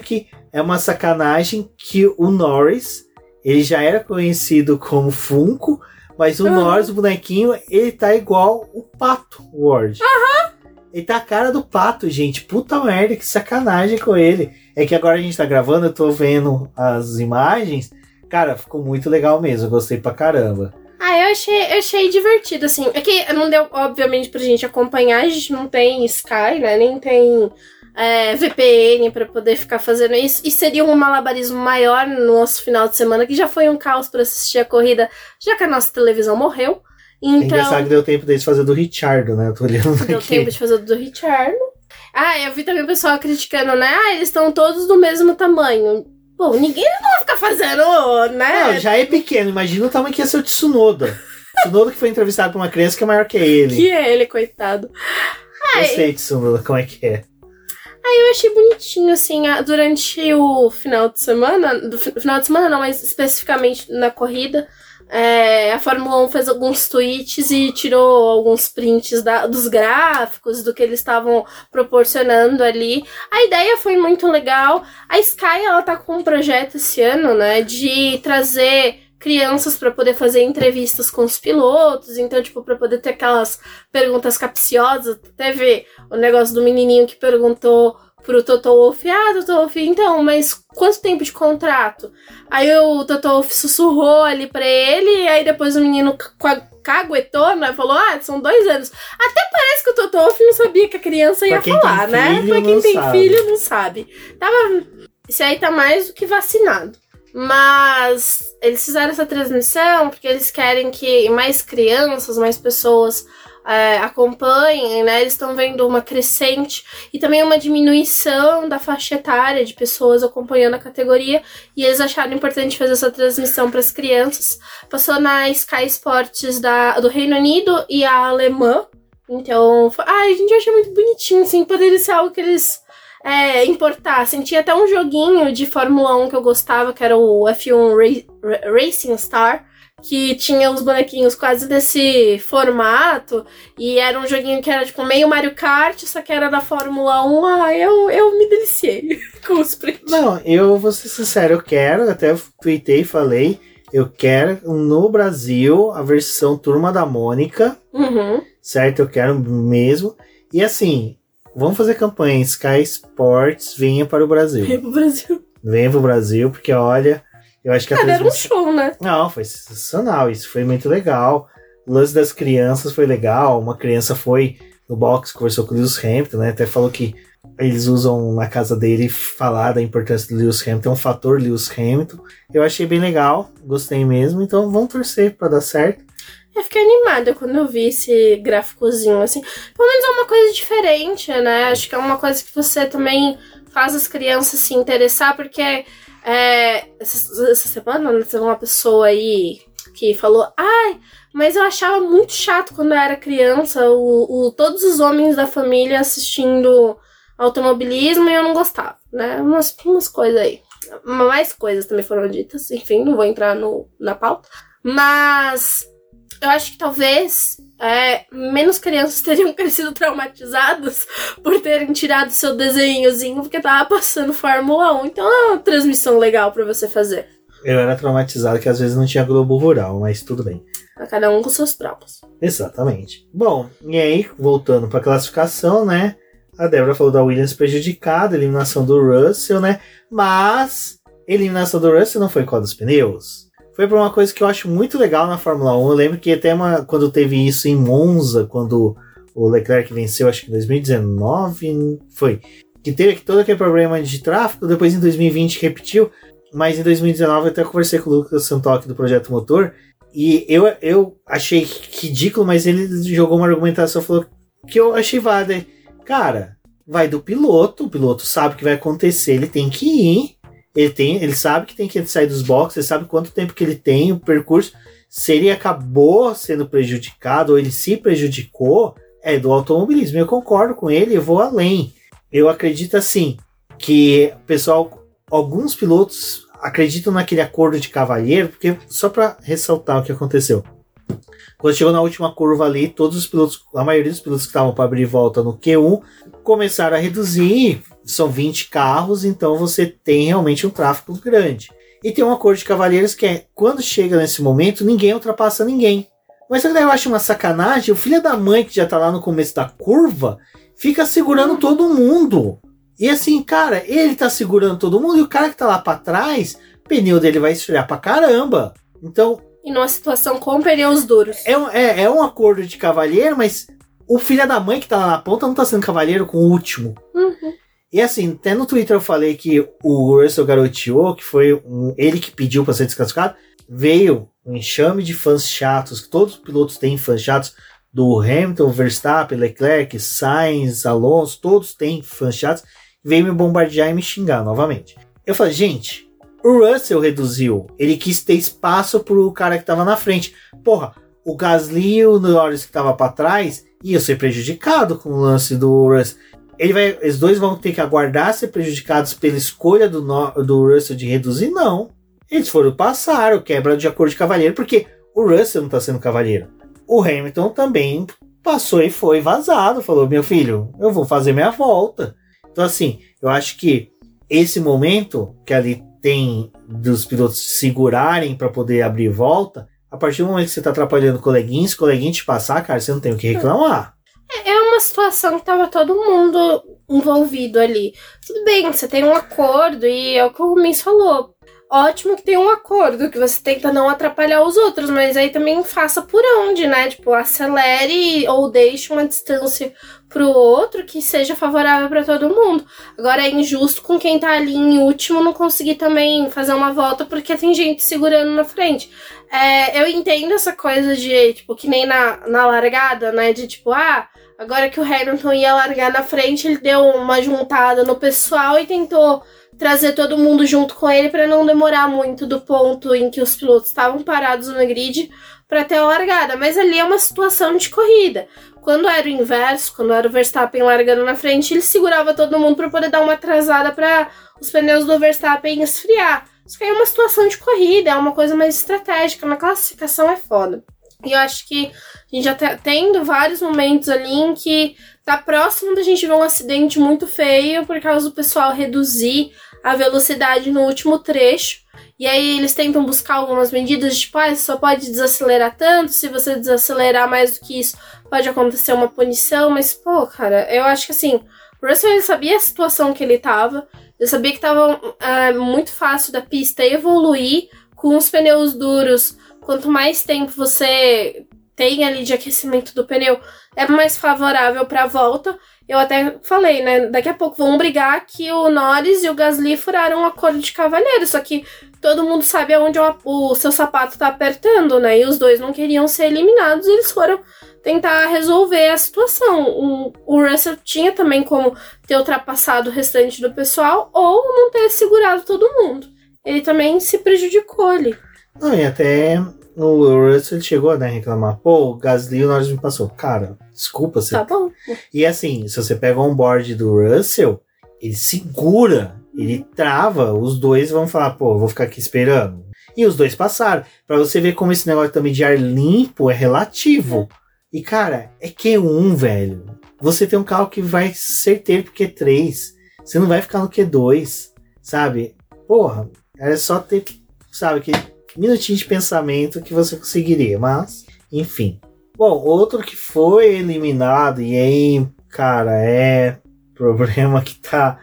é uma sacanagem que o Norris, ele já era conhecido como Funko, mas o uhum. Norris, o bonequinho, ele tá igual o Pato Ward. Aham. Uhum. Ele tá a cara do Pato, gente. Puta merda, que sacanagem com ele. É que agora a gente tá gravando, eu tô vendo as imagens. Cara, ficou muito legal mesmo. Eu gostei pra caramba. Ah, eu achei, eu achei divertido, assim. É que não deu, obviamente, pra gente acompanhar. A gente não tem Sky, né? Nem tem é, V P N pra poder ficar fazendo isso. E seria um malabarismo maior no nosso final de semana, que já foi um caos pra assistir a corrida, já que a nossa televisão morreu. Então, é engraçado que deu tempo deles fazer do Richardo, né? Eu tô olhando aqui. Deu tempo de fazer do Richardo. Ah, eu vi também o pessoal criticando, né? Ah, eles estão todos do mesmo tamanho. Pô, ninguém não vai ficar fazendo, né? Não, já é pequeno. Imagina o tamanho que ia ser o Tsunoda. Tsunoda que foi entrevistado por uma criança que é maior que ele. Que é ele, coitado. Eu sei, Tsunoda, como é que é. Aí eu achei bonitinho, assim, durante o final de semana... Do final de semana não, mas especificamente na corrida... É, a Fórmula um fez alguns tweets e tirou alguns prints da, dos gráficos, do que eles estavam proporcionando ali. A ideia foi muito legal. A Sky, ela tá com um projeto esse ano, né, de trazer crianças para poder fazer entrevistas com os pilotos, então, tipo, para poder ter aquelas perguntas capciosas. Teve o negócio do menininho que perguntou pro Toto Wolff, ah, Toto Wolff, então, mas quanto tempo de contrato? Aí o Toto Wolff sussurrou ali pra ele, e aí depois o menino caguetou, né, falou, ah, são dois anos. Até parece que o Toto Wolff não sabia que a criança ia falar, né? Pra quem tem sabe. filho, não sabe. Tava... Esse aí tá mais do que vacinado. Mas eles fizeram essa transmissão porque eles querem que mais crianças, mais pessoas é, acompanhem, né? Eles estão vendo uma crescente e também uma diminuição da faixa etária de pessoas acompanhando a categoria, e eles acharam importante fazer essa transmissão para as crianças. Passou na Sky Sports da, do Reino Unido e a alemã. Então, foi, ai, a gente acha muito bonitinho, assim, poderia ser algo que eles é, importassem. Tinha até um joguinho de Fórmula um que eu gostava, que era o F um Ra- Racing Star, que tinha os bonequinhos quase desse formato, e era um joguinho que era tipo meio Mario Kart, só que era da Fórmula um. Ah, eu, eu me deliciei com os prints. Não, eu vou ser sincero, eu quero, até tuitei e falei, eu quero no Brasil a versão Turma da Mônica, uhum. certo? Eu quero mesmo. E assim, vamos fazer campanha, Sky Sports, venha para o Brasil. Venha para o Brasil. Venha para o Brasil, porque olha... Eu acho que a ah, transmissão... era um show, né? Não, foi sensacional. Isso foi muito legal. O lance das crianças foi legal. Uma criança foi no box, conversou com o Lewis Hamilton, né? Até falou que eles usam na casa dele falar da importância do Lewis Hamilton, um fator Lewis Hamilton. Eu achei bem legal, gostei mesmo. Então vamos torcer para dar certo. Eu fiquei animada quando eu vi esse gráficozinho, assim. Pelo menos é uma coisa diferente, né? Acho que é uma coisa que você também faz as crianças se interessar, porque... É, essa, essa semana teve uma pessoa aí que falou, ai, mas eu achava muito chato quando eu era criança o, o, todos os homens da família assistindo automobilismo e eu não gostava, né? Umas, umas coisas aí. Mais coisas também foram ditas, enfim, não vou entrar no, na pauta. Mas eu acho que talvez é, menos crianças teriam crescido traumatizadas por terem tirado seu desenhozinho porque tava passando Fórmula um. Então é uma transmissão legal pra você fazer. Eu era traumatizado que às vezes não tinha Globo Rural, mas tudo bem. Cada um com seus traumas. Exatamente. Bom, e aí, voltando pra classificação, né? A Débora falou da Williams prejudicada, eliminação do Russell, né? Mas eliminação do Russell não foi por causa dos pneus. Foi por uma coisa que eu acho muito legal na Fórmula um. Eu lembro que até uma, quando teve isso em Monza, quando o Leclerc venceu, acho que em dois mil e dezenove, foi. Que teve todo aquele problema de tráfego, depois em dois mil e vinte repetiu, mas em dois mil e dezenove eu até conversei com o Lucas Santoc do Projeto Motor, e eu, eu achei ridículo, mas ele jogou uma argumentação, falou que eu achei válida. Cara, vai do piloto, o piloto sabe o que vai acontecer, ele tem que ir. Ele, tem, ele sabe que tem que sair dos boxes, ele sabe quanto tempo que ele tem, o percurso. Se ele acabou sendo prejudicado, ou ele se prejudicou, é do automobilismo. Eu concordo com ele, eu vou além. Eu acredito assim, que pessoal, alguns pilotos acreditam naquele acordo de cavalheiro, porque só para ressaltar o que aconteceu. Quando chegou na última curva ali, todos os pilotos, a maioria dos pilotos que estavam para abrir volta no Q um, começaram a reduzir, são vinte carros, então você tem realmente um tráfego grande. E tem um acordo de cavalheiros que é, quando chega nesse momento, ninguém ultrapassa ninguém. Mas daí eu acho uma sacanagem, o filho da mãe que já tá lá no começo da curva, fica segurando todo mundo. E assim, cara, ele tá segurando todo mundo e o cara que tá lá pra trás, o pneu dele vai esfriar pra caramba. Então... E numa situação com pneus duros. É um, é, é um acordo de cavalheiro, mas o filho da mãe que tá lá na ponta não tá sendo cavalheiro com o último. Uhum. E assim, até no Twitter eu falei que o Russell garoteou, que foi um, ele que pediu pra ser desclassificado, veio um enxame de fãs chatos, que todos os pilotos têm fãs chatos, do Hamilton, Verstappen, Leclerc, Sainz, Alonso, todos têm fãs chatos, veio me bombardear e me xingar novamente. Eu falei, gente, o Russell reduziu, ele quis ter espaço pro cara que tava na frente. Porra, o Gasly e o Norris que tava pra trás iam ser prejudicados com o lance do Russell. Ele vai, os dois vão ter que aguardar ser prejudicados pela escolha do, do Russell de reduzir? Não. Eles foram passar o quebra de acordo de cavalheiro, porque o Russell não tá sendo cavalheiro. O Hamilton também passou e foi vazado. Falou, meu filho, eu vou fazer minha volta. Então assim, eu acho que esse momento que ali tem dos pilotos segurarem para poder abrir volta, a partir do momento que você tá atrapalhando o coleguinha, se o coleguinha te passar, cara, você não tem o que reclamar. É uma situação que tava todo mundo envolvido ali. Tudo bem, você tem um acordo e é o que o Rubens falou. Ótimo que tem um acordo, que você tenta não atrapalhar os outros, mas aí também faça por onde, né? Tipo, acelere ou deixe uma distância pro outro que seja favorável para todo mundo. Agora é injusto com quem tá ali em último não conseguir também fazer uma volta porque tem gente segurando na frente. É, eu entendo essa coisa de, tipo, que nem na, na largada, né? De tipo, ah, agora que o Hamilton ia largar na frente, ele deu uma juntada no pessoal e tentou trazer todo mundo junto com ele para não demorar muito do ponto em que os pilotos estavam parados no grid para ter a largada. Mas ali é uma situação de corrida. Quando era o inverso, quando era o Verstappen largando na frente, ele segurava todo mundo para poder dar uma atrasada para os pneus do Verstappen esfriar. Isso que é uma situação de corrida, é uma coisa mais estratégica. Na classificação é foda. E eu acho que a gente já tá tendo vários momentos ali em que tá próximo da gente ver um acidente muito feio por causa do pessoal reduzir a velocidade no último trecho. E aí eles tentam buscar algumas medidas, tipo, ah, você só pode desacelerar tanto, se você desacelerar mais do que isso, pode acontecer uma punição. Mas, pô, cara, eu acho que assim, o Russell, ele sabia a situação que ele tava, ele sabia que tava é, muito fácil da pista evoluir com os pneus duros. Quanto mais tempo você tem ali de aquecimento do pneu, é mais favorável para a volta. Eu até falei, né, daqui a pouco vão brigar que o Norris e o Gasly furaram um acordo de cavalheiro, só que todo mundo sabe aonde o, o seu sapato tá apertando, né, e os dois não queriam ser eliminados, e eles foram tentar resolver a situação. O, o Russell tinha também como ter ultrapassado o restante do pessoal ou não ter segurado todo mundo. Ele também se prejudicou ali. Não, e até o Russell chegou a, né, reclamar. Pô, o Gasly e o Norris me passou. Cara, desculpa. Você... Tá bom. E assim, se você pega o onboard do Russell, ele segura, ele trava. Os dois vão falar, pô, eu vou ficar aqui esperando. E os dois passaram. Pra você ver como esse negócio também de ar limpo é relativo. E cara, é Q um, velho. Você tem um carro que vai certeiro pro Q três. Você não vai ficar no Q dois, sabe? Porra, é só ter, sabe, que minutinho de pensamento que você conseguiria, mas, enfim. Bom, outro que foi eliminado, e aí, cara, é problema que tá...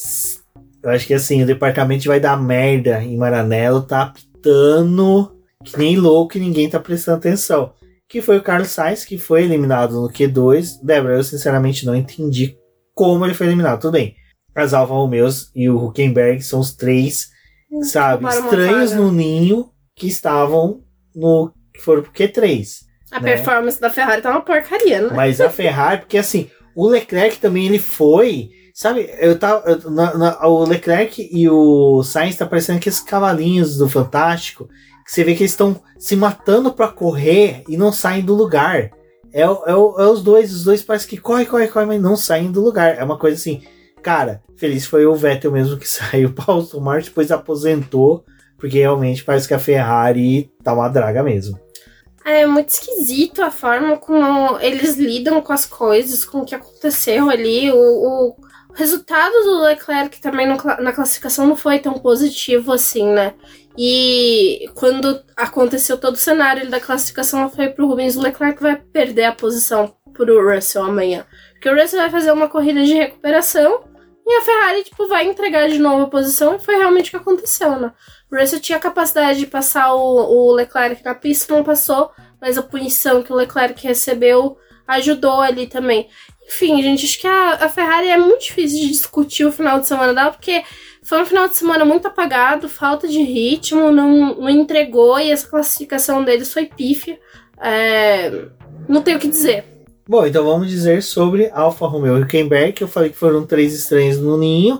Eu acho que assim, o departamento vai dar merda em Maranello, tá apitando que nem louco e ninguém tá prestando atenção. Que foi o Carlos Sainz, que foi eliminado no Q dois. Débora, eu sinceramente não entendi como ele foi eliminado. Tudo bem, as Alfa Romeos e o Hülkenberg são os três, hum, sabe, estranhos no ninho, que estavam no... que foram pro Q três. A né? performance da Ferrari tá uma porcaria, né? Mas a Ferrari, porque assim, o Leclerc também, ele foi... Sabe, eu tava... Eu, na, na, o Leclerc e o Sainz tá parecendo aqueles cavalinhos do Fantástico, que você vê que eles estão se matando pra correr e não saem do lugar. É, é, é os dois, os dois parecem que corre, corre, corre, mas não saem do lugar. É uma coisa assim... Cara, feliz foi o Vettel mesmo que saiu para o Aston Martin, depois aposentou, porque realmente parece que a Ferrari tá uma draga mesmo. É muito esquisito a forma como eles lidam com as coisas, com o que aconteceu ali. O, o O resultado do Leclerc também no, na classificação não foi tão positivo assim, né? E quando aconteceu todo o cenário da classificação, foi pro Rubens, o Leclerc vai perder a posição pro Russell amanhã. Porque o Russell vai fazer uma corrida de recuperação e a Ferrari, tipo, vai entregar de novo a posição, e foi realmente o que aconteceu, né? O Russell tinha a capacidade de passar o, o Leclerc na pista, não passou, mas a punição que o Leclerc recebeu ajudou ali também. Enfim, gente, acho que a, a Ferrari é muito difícil de discutir o final de semana dela, porque foi um final de semana muito apagado, falta de ritmo, não, não entregou, e essa classificação deles foi pífia. É, não tenho o que dizer. Bom, então vamos dizer sobre Alfa Romeo e Hülkenberg, que eu falei que foram três estranhos no ninho,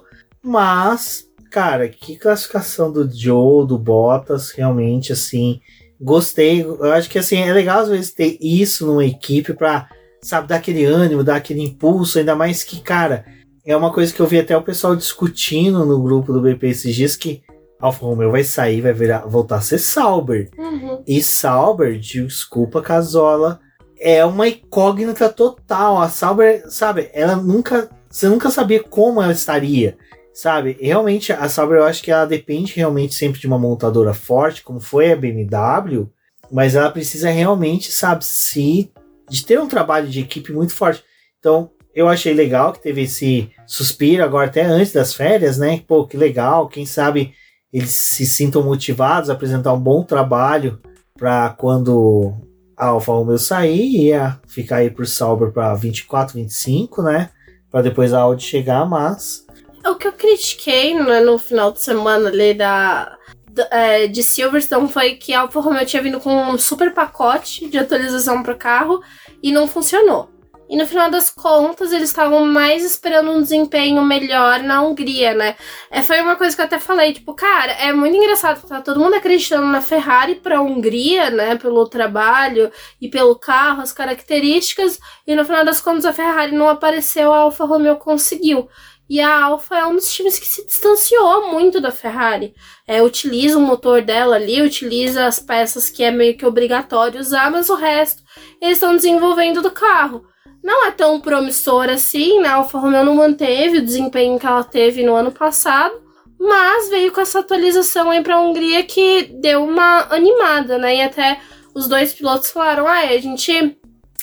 mas, cara, que classificação do Joe, do Bottas, realmente, assim, gostei. Eu acho que, assim, é legal às vezes ter isso numa equipe pra, sabe, dar aquele ânimo, dar aquele impulso, ainda mais que, cara, é uma coisa que eu vi até o pessoal discutindo no grupo do B P esses dias, que Alfa Romeo vai sair, vai virar, voltar a ser Sauber. Uhum. E Sauber, desculpa, Casola, é uma incógnita total. A Sauber, sabe, ela nunca, você nunca sabia como ela estaria, sabe? Realmente, a Sauber, eu acho que ela depende realmente sempre de uma montadora forte, como foi a B M W, mas ela precisa realmente, sabe, se, de ter um trabalho de equipe muito forte. Então, eu achei legal que teve esse suspiro agora até antes das férias, né? Pô, que legal, quem sabe eles se sintam motivados a apresentar um bom trabalho para quando a Alfa Romeo sair, ia ficar aí por Sauber para vinte e quatro, vinte e cinco, né? Para depois a Audi chegar, mas... O que eu critiquei, né, no final de semana ali da, da, é, de Silverstone foi que a Alfa Romeo tinha vindo com um super pacote de atualização para o carro e não funcionou. E no final das contas, eles estavam mais esperando um desempenho melhor na Hungria, né? É, foi uma coisa que eu até falei, tipo, cara, é muito engraçado, tá todo mundo acreditando na Ferrari pra Hungria, né? Pelo trabalho e pelo carro, as características, e no final das contas a Ferrari não apareceu, a Alfa Romeo conseguiu. E a Alfa é um dos times que se distanciou muito da Ferrari. É, utiliza o motor dela ali, utiliza as peças que é meio que obrigatório usar, mas o resto eles estão desenvolvendo do carro. Não é tão promissora assim, né? A Alfa Romeo não manteve o desempenho que ela teve no ano passado, mas veio com essa atualização aí pra Hungria que deu uma animada, né? E até os dois pilotos falaram, ah, a gente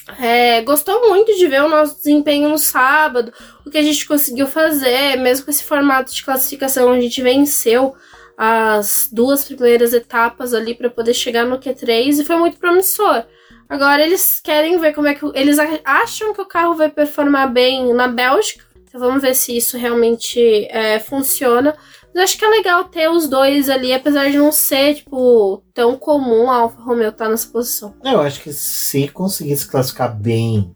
é, gostou muito de ver o nosso desempenho no sábado, o que a gente conseguiu fazer, mesmo com esse formato de classificação, a gente venceu as duas primeiras etapas ali para poder chegar no Q três e foi muito promissor. Agora eles querem ver como é que... Eles acham que o carro vai performar bem na Bélgica. Então vamos ver se isso realmente é, funciona. Mas acho que é legal ter os dois ali, apesar de não ser, tipo, tão comum a Alfa Romeo estar nessa posição. Eu acho que se conseguir se classificar bem,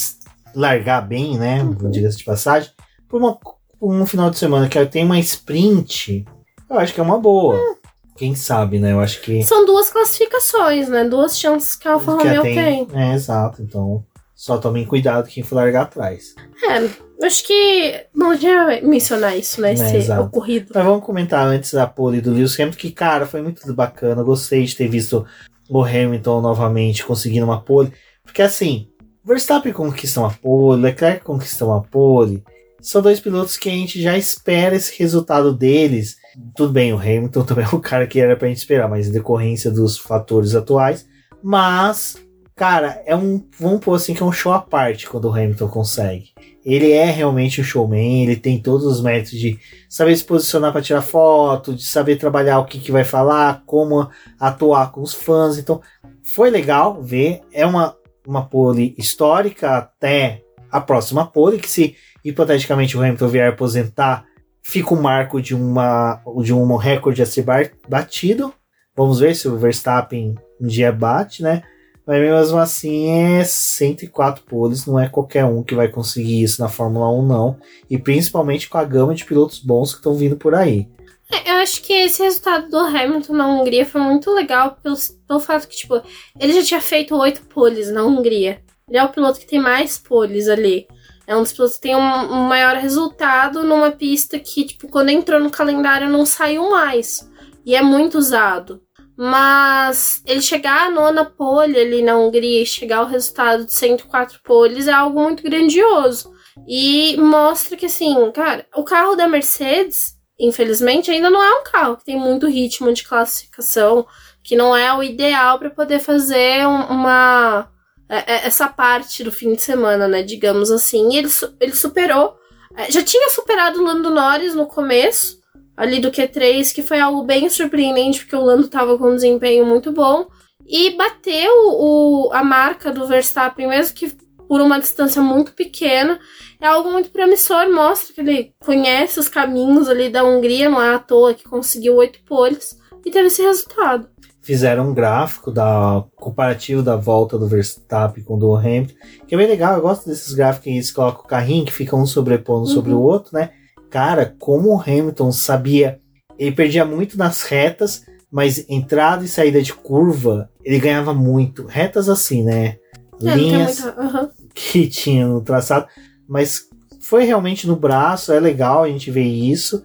largar bem, né, uhum. diga-se de passagem, por, uma, por um final de semana que tem uma sprint, eu acho que é uma boa. Hum. Quem sabe, né? Eu acho que... São duas classificações, né? Duas chances que a Alfa Romeo tem. tem. É, exato. Então, só tomem cuidado quem for largar atrás. É, eu acho que... Não devia mencionar isso, né? Esse é, ocorrido. Mas vamos comentar antes da pole do Lewis Hamilton, que, cara, foi muito bacana. Eu gostei de ter visto o Hamilton novamente conseguindo uma pole. Porque, assim, Verstappen conquista uma pole, Leclerc conquista uma pole. São dois pilotos que a gente já espera esse resultado deles. Tudo bem, o Hamilton também é o cara que era pra gente esperar, mas em decorrência dos fatores atuais. Mas, cara, é um, vamos pôr assim, que é um show à parte quando o Hamilton consegue. Ele é realmente um showman, ele tem todos os méritos de saber se posicionar para tirar foto, de saber trabalhar o que, que vai falar, como atuar com os fãs. Então, foi legal ver. É uma, uma pole histórica até a próxima pole, que se hipoteticamente o Hamilton vier aposentar, fica o marco de, uma, de um recorde a ser batido. Vamos ver se o Verstappen um dia bate, né? Mas mesmo assim é cento e quatro poles, não é qualquer um que vai conseguir isso na Fórmula um, não. E principalmente com a gama de pilotos bons que estão vindo por aí. Eu acho que esse resultado do Hamilton na Hungria foi muito legal pelo, pelo fato que, tipo, ele já tinha feito oito poles na Hungria. Ele é o piloto que tem mais poles ali. É um dos pilotos que tem um, um maior resultado numa pista que, tipo, quando entrou no calendário não saiu mais. E é muito usado. Mas ele chegar à nona pole ali na Hungria e chegar ao resultado de cento e quatro poles é algo muito grandioso. E mostra que, assim, cara, o carro da Mercedes, infelizmente, ainda não é um carro que tem muito ritmo de classificação, que não é o ideal para poder fazer uma... essa parte do fim de semana, né, digamos assim. E ele, ele superou, já tinha superado o Lando Norris no começo, ali do Q três, que foi algo bem surpreendente, porque o Lando tava com um desempenho muito bom, e bateu o, a marca do Verstappen, mesmo que por uma distância muito pequena. É algo muito promissor, mostra que ele conhece os caminhos ali da Hungria, não é à toa que conseguiu oito poles, e teve esse resultado. Fizeram um gráfico da, comparativo da volta do Verstappen com o do Hamilton, que é bem legal. Eu gosto desses gráficos que eles colocam o carrinho, que fica um sobrepondo uhum. sobre o outro, né? Cara, como o Hamilton sabia, ele perdia muito nas retas, mas entrada e saída de curva, ele ganhava muito. Retas assim, né? É, linhas muito... uhum. que tinha no traçado, mas foi realmente no braço, é legal a gente ver isso.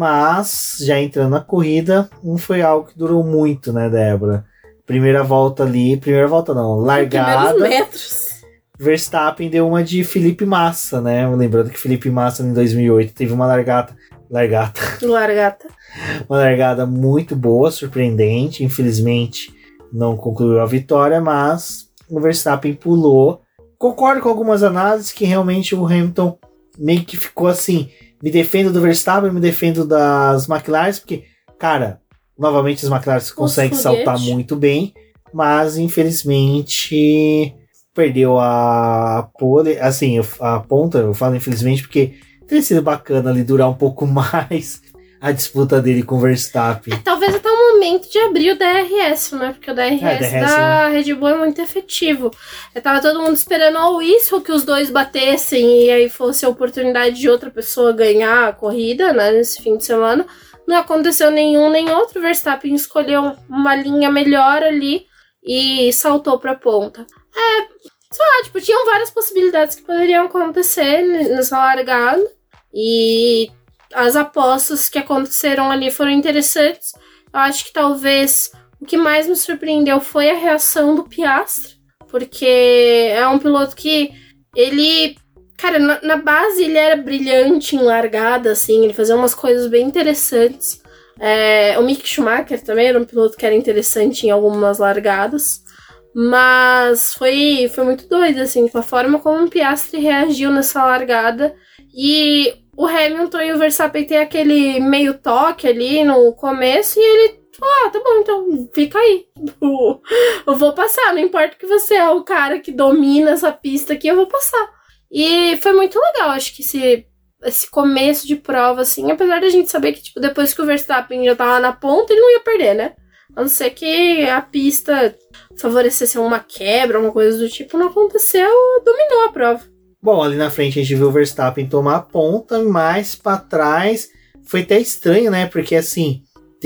Mas, já entrando na corrida, não foi algo que durou muito, né, Débora? Primeira volta ali, primeira volta não, largada. Primeiros metros. Verstappen deu uma de Felipe Massa, né? Lembrando que Felipe Massa em dois mil e oito teve uma largata. Largata. Largata. Uma largada muito boa, surpreendente. Infelizmente, não concluiu a vitória, mas o Verstappen pulou. Concordo com algumas análises que realmente o Hamilton meio que ficou assim... Me defendo do Verstappen, me defendo das McLaren, porque, cara, novamente as McLaren conseguem saltar muito bem, mas infelizmente perdeu a pole, assim, a ponta, eu falo infelizmente porque teria sido bacana ali durar um pouco mais a disputa dele com o Verstappen. É, talvez até o momento de abrir o D R S, né? Porque o D R S, é, D R S da né? Red Bull é muito efetivo. Eu tava todo mundo esperando ao isso que os dois batessem e aí fosse a oportunidade de outra pessoa ganhar a corrida, né? Nesse fim de semana. Não aconteceu nenhum nem outro. O Verstappen escolheu uma linha melhor ali e saltou pra ponta. É, sei lá, tipo, tinham várias possibilidades que poderiam acontecer nessa largada. E... as apostas que aconteceram ali foram interessantes. Eu acho que talvez o que mais me surpreendeu foi a reação do Piastri, porque é um piloto que ele, cara, na, na base ele era brilhante em largada, assim, ele fazia umas coisas bem interessantes. É, o Mick Schumacher também era um piloto que era interessante em algumas largadas, mas foi, foi muito doido, assim, com a forma como o Piastri reagiu nessa largada. E o Hamilton e o Verstappen tem aquele meio toque ali no começo e ele falou, ah, tá bom, então fica aí. Eu vou passar, não importa que você é o cara que domina essa pista aqui, eu vou passar. E foi muito legal, acho que esse, esse começo de prova, assim, apesar da gente saber que, tipo, depois que o Verstappen já tava na ponta, ele não ia perder, né? A não ser que a pista favorecesse uma quebra, uma coisa do tipo, não aconteceu, dominou a prova. Bom, ali na frente a gente viu o Verstappen tomar a ponta, mas pra trás foi até estranho, né? Porque assim,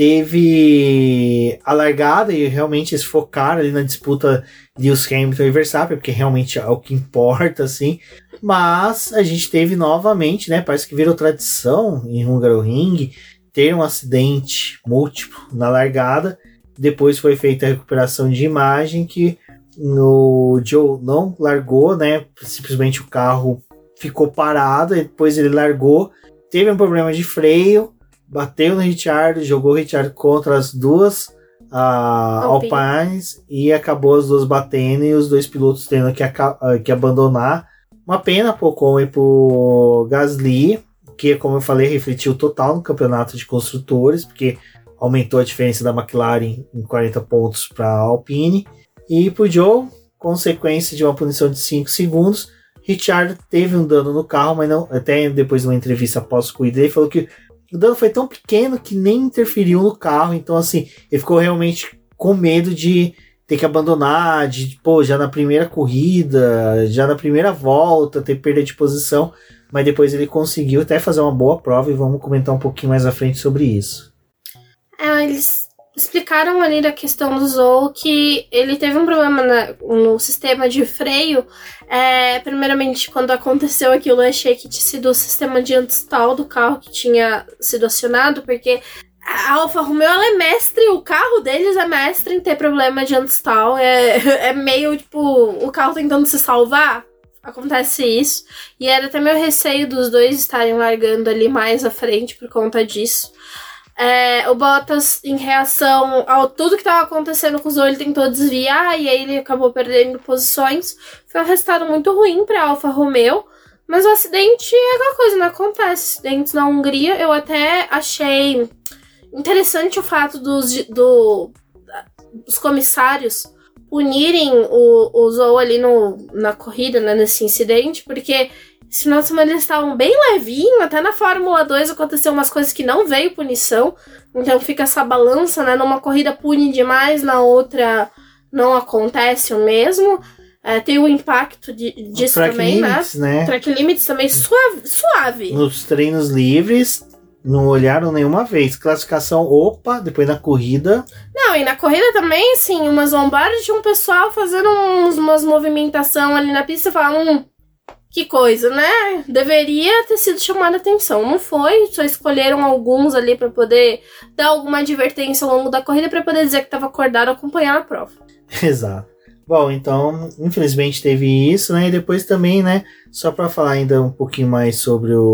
teve a largada e realmente eles focaram ali na disputa de Lewis Hamilton e Verstappen, porque realmente é o que importa, assim. Mas a gente teve novamente, né? Parece que virou tradição em Hungaroring ter um acidente múltiplo na largada. Depois foi feita a recuperação de imagem que o Joe não largou, né? Simplesmente o carro ficou parado, e depois ele largou, teve um problema de freio, bateu no Ricciardo, jogou o Ricciardo contra as duas uh, Alpines e acabou as duas batendo e os dois pilotos tendo que, que abandonar. Uma pena pro Ocon e pro Gasly, que, como eu falei, refletiu total no campeonato de construtores, porque aumentou a diferença da McLaren em quarenta pontos para a Alpine. E pro Joe, consequência de uma punição de cinco segundos, Ricciardo teve um dano no carro, mas não, até depois de uma entrevista pós-corrida, ele falou que o dano foi tão pequeno que nem interferiu no carro. Então, assim, ele ficou realmente com medo de ter que abandonar, de, pô, já na primeira corrida, já na primeira volta, ter perda de posição. Mas depois ele conseguiu até fazer uma boa prova e vamos comentar um pouquinho mais à frente sobre isso. É, eles explicaram ali da questão do Zhou que ele teve um problema na, no sistema de freio. É, primeiramente, quando aconteceu aquilo, eu achei que tinha sido o sistema de anti-stall do carro que tinha sido acionado, porque a Alfa Romeo ela é mestre, o carro deles é mestre em ter problema de anti-stall. É, é meio tipo o carro tentando se salvar. acontece isso. E era até meu receio dos dois estarem largando ali mais à frente por conta disso. É, o Bottas, em reação ao tudo que estava acontecendo com o Zhou, ele tentou desviar e aí ele acabou perdendo posições. Foi um resultado muito ruim para a Alfa Romeo, mas o acidente é aquela coisa, não acontece. Acidentes na Hungria, eu até achei interessante o fato dos, do, dos comissários punirem o, o Zhou ali no, na corrida, né, nesse incidente, porque esse final de semana eles estavam bem levinho, até na Fórmula dois aconteceu umas coisas que não veio punição, então fica essa balança, né, numa corrida pune demais, na outra não acontece o mesmo, é, tem o impacto de, disso track também, limits, né? né? Track limits também suave, suave. Nos treinos livres, não olharam nenhuma vez. Classificação, opa, depois na corrida. Não, e na corrida também, assim, umas lombadas de um pessoal fazendo uns, umas movimentação ali na pista e falam, hum, que coisa, né? Deveria ter sido chamada atenção. Não foi, só escolheram alguns ali pra poder dar alguma advertência ao longo da corrida pra poder dizer que tava acordado e acompanhar a prova. Exato. Bom, então, infelizmente teve isso, né? E depois também, né? Só pra falar ainda um pouquinho mais sobre o,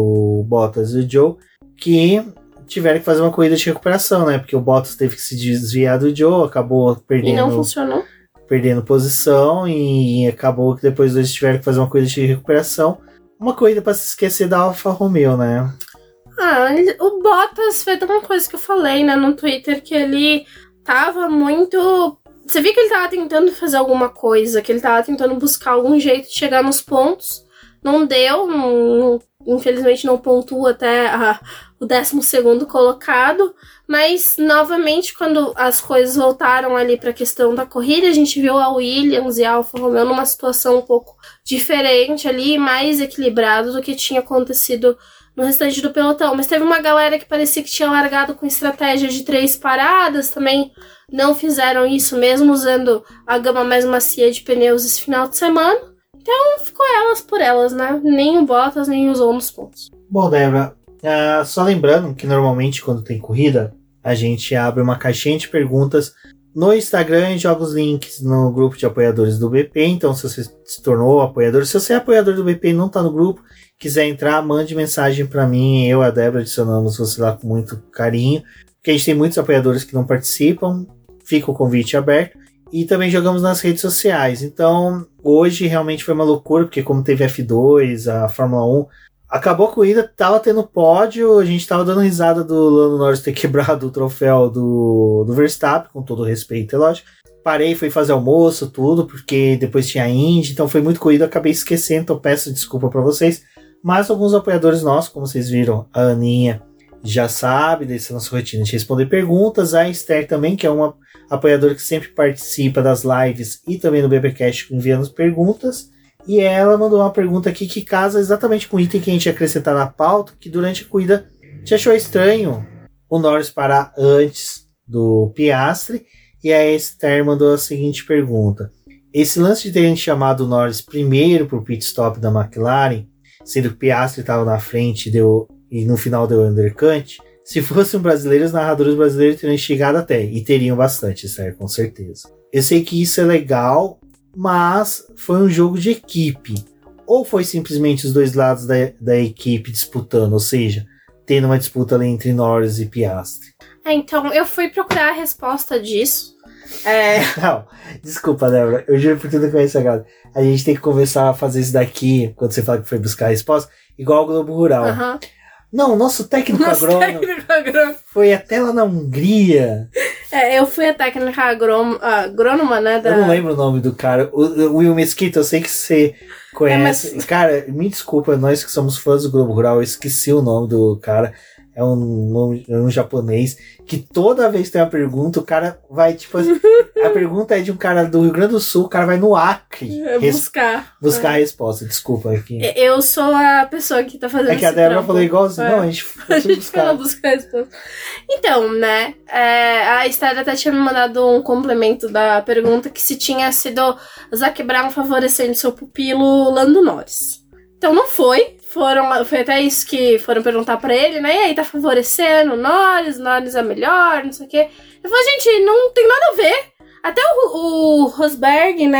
o Bottas e o Zhou, que tiveram que fazer uma corrida de recuperação, né? Porque o Bottas teve que se desviar do Zhou, acabou perdendo, e não funcionou. perdendo posição e acabou que depois eles tiveram que fazer uma corrida de recuperação. Uma corrida pra se esquecer da Alfa Romeo, né? Ah, o Bottas foi uma coisa que eu falei, né, no Twitter, que ele tava muito... Você viu que ele tava tentando fazer alguma coisa, que ele tava tentando buscar algum jeito de chegar nos pontos. Não deu, não, infelizmente não pontua até a, o décimo segundo colocado. Mas, novamente, quando as coisas voltaram ali pra questão da corrida, a gente viu a Williams e a Alfa Romeo numa situação um pouco diferente ali, mais equilibrado do que tinha acontecido no restante do pelotão. Mas teve uma galera que parecia que tinha largado com estratégia de três paradas, também não fizeram isso mesmo usando a gama mais macia de pneus esse final de semana. Então ficou elas por elas, né? Nem o Bottas, nem os outros pontos. Bom, Débora, uh, só lembrando que normalmente quando tem corrida, a gente abre uma caixinha de perguntas no Instagram e joga os links no grupo de apoiadores do B P. Então, se você se tornou apoiador, se você é apoiador do B P e não está no grupo, quiser entrar, mande mensagem para mim. Eu e a Débora adicionamos você lá com muito carinho, porque a gente tem muitos apoiadores que não participam. Fica o convite aberto. E também jogamos nas redes sociais. Então, hoje realmente foi uma loucura, porque como teve F dois, a Fórmula um, acabou a corrida, tava tendo pódio, a gente tava dando risada do Lando Norris ter quebrado o troféu do, do Verstappen, com todo respeito, é lógico. Parei, fui fazer almoço, tudo, porque depois tinha a Indy, então foi muito corrida, acabei esquecendo, então peço desculpa pra vocês. Mas alguns apoiadores nossos, como vocês viram, a Aninha já sabe dessa nossa rotina de responder perguntas, a Esther também, que é uma apoiadora que sempre participa das lives e também no BBcast enviando perguntas. E ela mandou uma pergunta aqui que casa exatamente com o item que a gente ia acrescentar na pauta, que durante a corrida te achou estranho o Norris parar antes do Piastri. E a Esther mandou a seguinte pergunta: esse lance de terem chamado o Norris primeiro para o pit stop da McLaren, sendo que o Piastri estava na frente e, deu, e no final deu undercut, se fossem brasileiros, os narradores brasileiros teriam chegado até, e teriam bastante, Esther, com certeza. Eu sei que isso é legal, mas foi um jogo de equipe. Ou foi simplesmente os dois lados da, da equipe disputando, ou seja, tendo uma disputa ali entre Norris e Piastri? É, então, eu fui procurar a resposta disso. É... Não, desculpa, Débora, eu juro por tudo que conheço a galera. A gente tem que começar a fazer isso daqui, quando você fala que foi buscar a resposta, igual ao Globo Rural. Uhum. Não, nosso técnico Nosso agrônomo técnico agrônomo foi até lá na Hungria. É, eu fui a técnica agrônoma, agrônoma, né? Da... Eu não lembro o nome do cara. O, o Will Mesquita, eu sei que você conhece. É, mas... Cara, me desculpa, nós que somos fãs do Globo Rural, eu esqueci o nome do cara. É um nome é um japonês que toda vez que tem uma pergunta, o cara vai, tipo, a pergunta é de um cara do Rio Grande do Sul, o cara vai no Acre res... buscar. Buscar é. a resposta, desculpa. Aqui. Eu sou a pessoa que tá fazendo É que a Débora falou igualzinho, é. não, a gente foi buscar. buscar a resposta. Então, né, é, a Esther até tinha me mandado um complemento da pergunta que se tinha sido Zac Brown favorecendo seu pupilo Lando Norris. Então não foi. Foram, foi até isso que foram perguntar pra ele, né? E aí, tá favorecendo o Norris, Norris é melhor, não sei o quê. Eu falei, gente, não tem nada a ver. Até o, o Rosberg, né?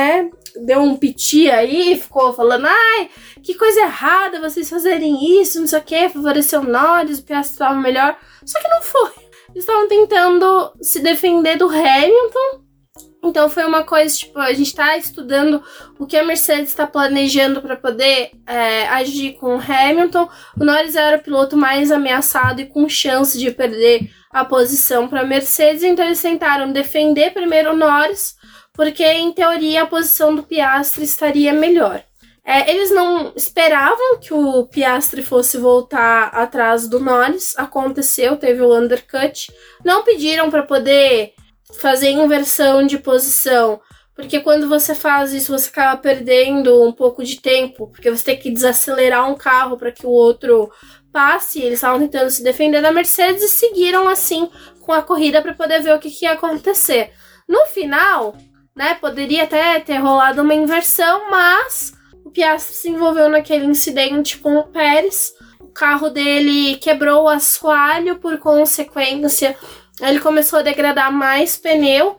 deu um piti aí, ficou falando, ai, que coisa errada vocês fazerem isso, não sei o que, favoreceu o Norris, o Piastri estava melhor. Só que não foi. Eles estavam tentando se defender do Hamilton. Então foi uma coisa, tipo, a gente tá estudando o que a Mercedes está planejando para poder é, agir com o Hamilton. O Norris era o piloto mais ameaçado e com chance de perder a posição para a Mercedes, então eles tentaram defender primeiro o Norris, porque em teoria a posição do Piastri estaria melhor. É, eles não esperavam que o Piastri fosse voltar atrás do Norris, aconteceu, teve o undercut, não pediram para poder fazer inversão de posição, porque quando você faz isso você acaba perdendo um pouco de tempo, porque você tem que desacelerar um carro para que o outro passe. Eles estavam tentando se defender da Mercedes e seguiram assim com a corrida para poder ver o que, que ia acontecer. No final, né, poderia até ter rolado uma inversão, mas o Piastri se envolveu naquele incidente com o Pérez, o carro dele quebrou o assoalho, por consequência ele começou a degradar mais pneu,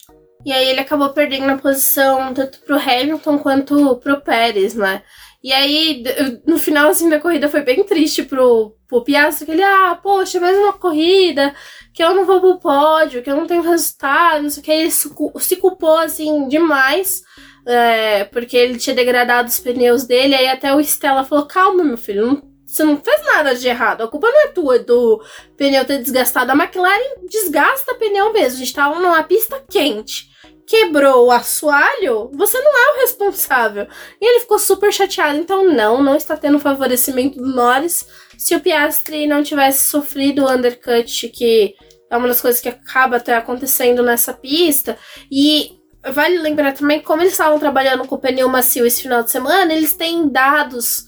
e aí ele acabou perdendo a posição tanto pro Hamilton quanto pro Pérez, né? E aí, no final assim, da corrida foi bem triste pro, pro Piastri, que ele, ah, poxa, mais uma corrida, que eu não vou pro pódio, que eu não tenho resultado, não sei o que, ele se culpou, assim, demais, é, porque ele tinha degradado os pneus dele, aí até o Stella falou, calma, meu filho, não, você não fez nada de errado, a culpa não é tua do pneu ter desgastado, a McLaren desgasta pneu mesmo, a gente tava numa pista quente, quebrou o assoalho, você não é o responsável. E ele ficou super chateado, então não, não está tendo favorecimento do Norris. Se o Piastri não tivesse sofrido o undercut, que é uma das coisas que acaba até acontecendo nessa pista, e vale lembrar também, como eles estavam trabalhando com o pneu macio esse final de semana, eles têm dados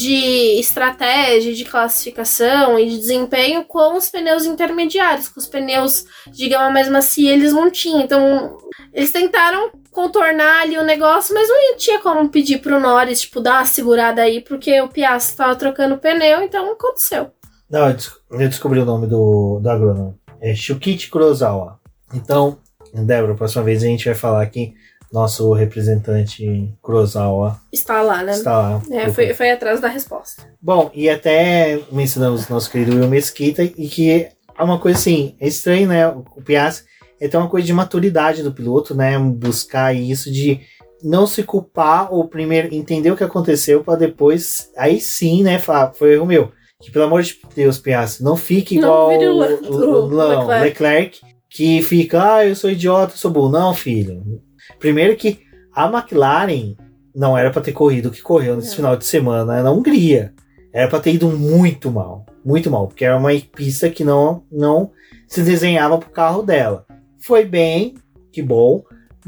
de estratégia, de classificação e de desempenho com os pneus intermediários, com os pneus de gama mais macia eles não tinham, então eles tentaram contornar ali o negócio, mas não tinha como pedir pro Norris, tipo, dar uma segurada aí, porque o Piastri estava trocando pneu, então aconteceu. Não, eu descobri o nome do, do agrônomo, é Shukichi Kurosawa. Então, Débora, próxima vez a gente vai falar aqui. Nosso representante Kurosawa está lá, né? Está lá. É, foi, foi atrás da resposta. Bom, e até mencionamos nosso querido Will Mesquita, e que é uma coisa assim, é estranho, né? O Piastri é até uma coisa de maturidade do piloto, né? Buscar isso de não se culpar, ou primeiro entender o que aconteceu, para depois, aí sim, né? Falar, foi erro meu. Que pelo amor de Deus, Piastri, não fique igual não o, o, o, o Leclerc. Leclerc, que fica, ah, eu sou idiota, eu sou burro. Não, filho. Primeiro que a McLaren não era para ter corrido o que correu nesse é. final de semana na Hungria. Era para ter ido muito mal. Muito mal. Porque era uma pista que não, não se desenhava pro carro dela. Foi bem, que bom.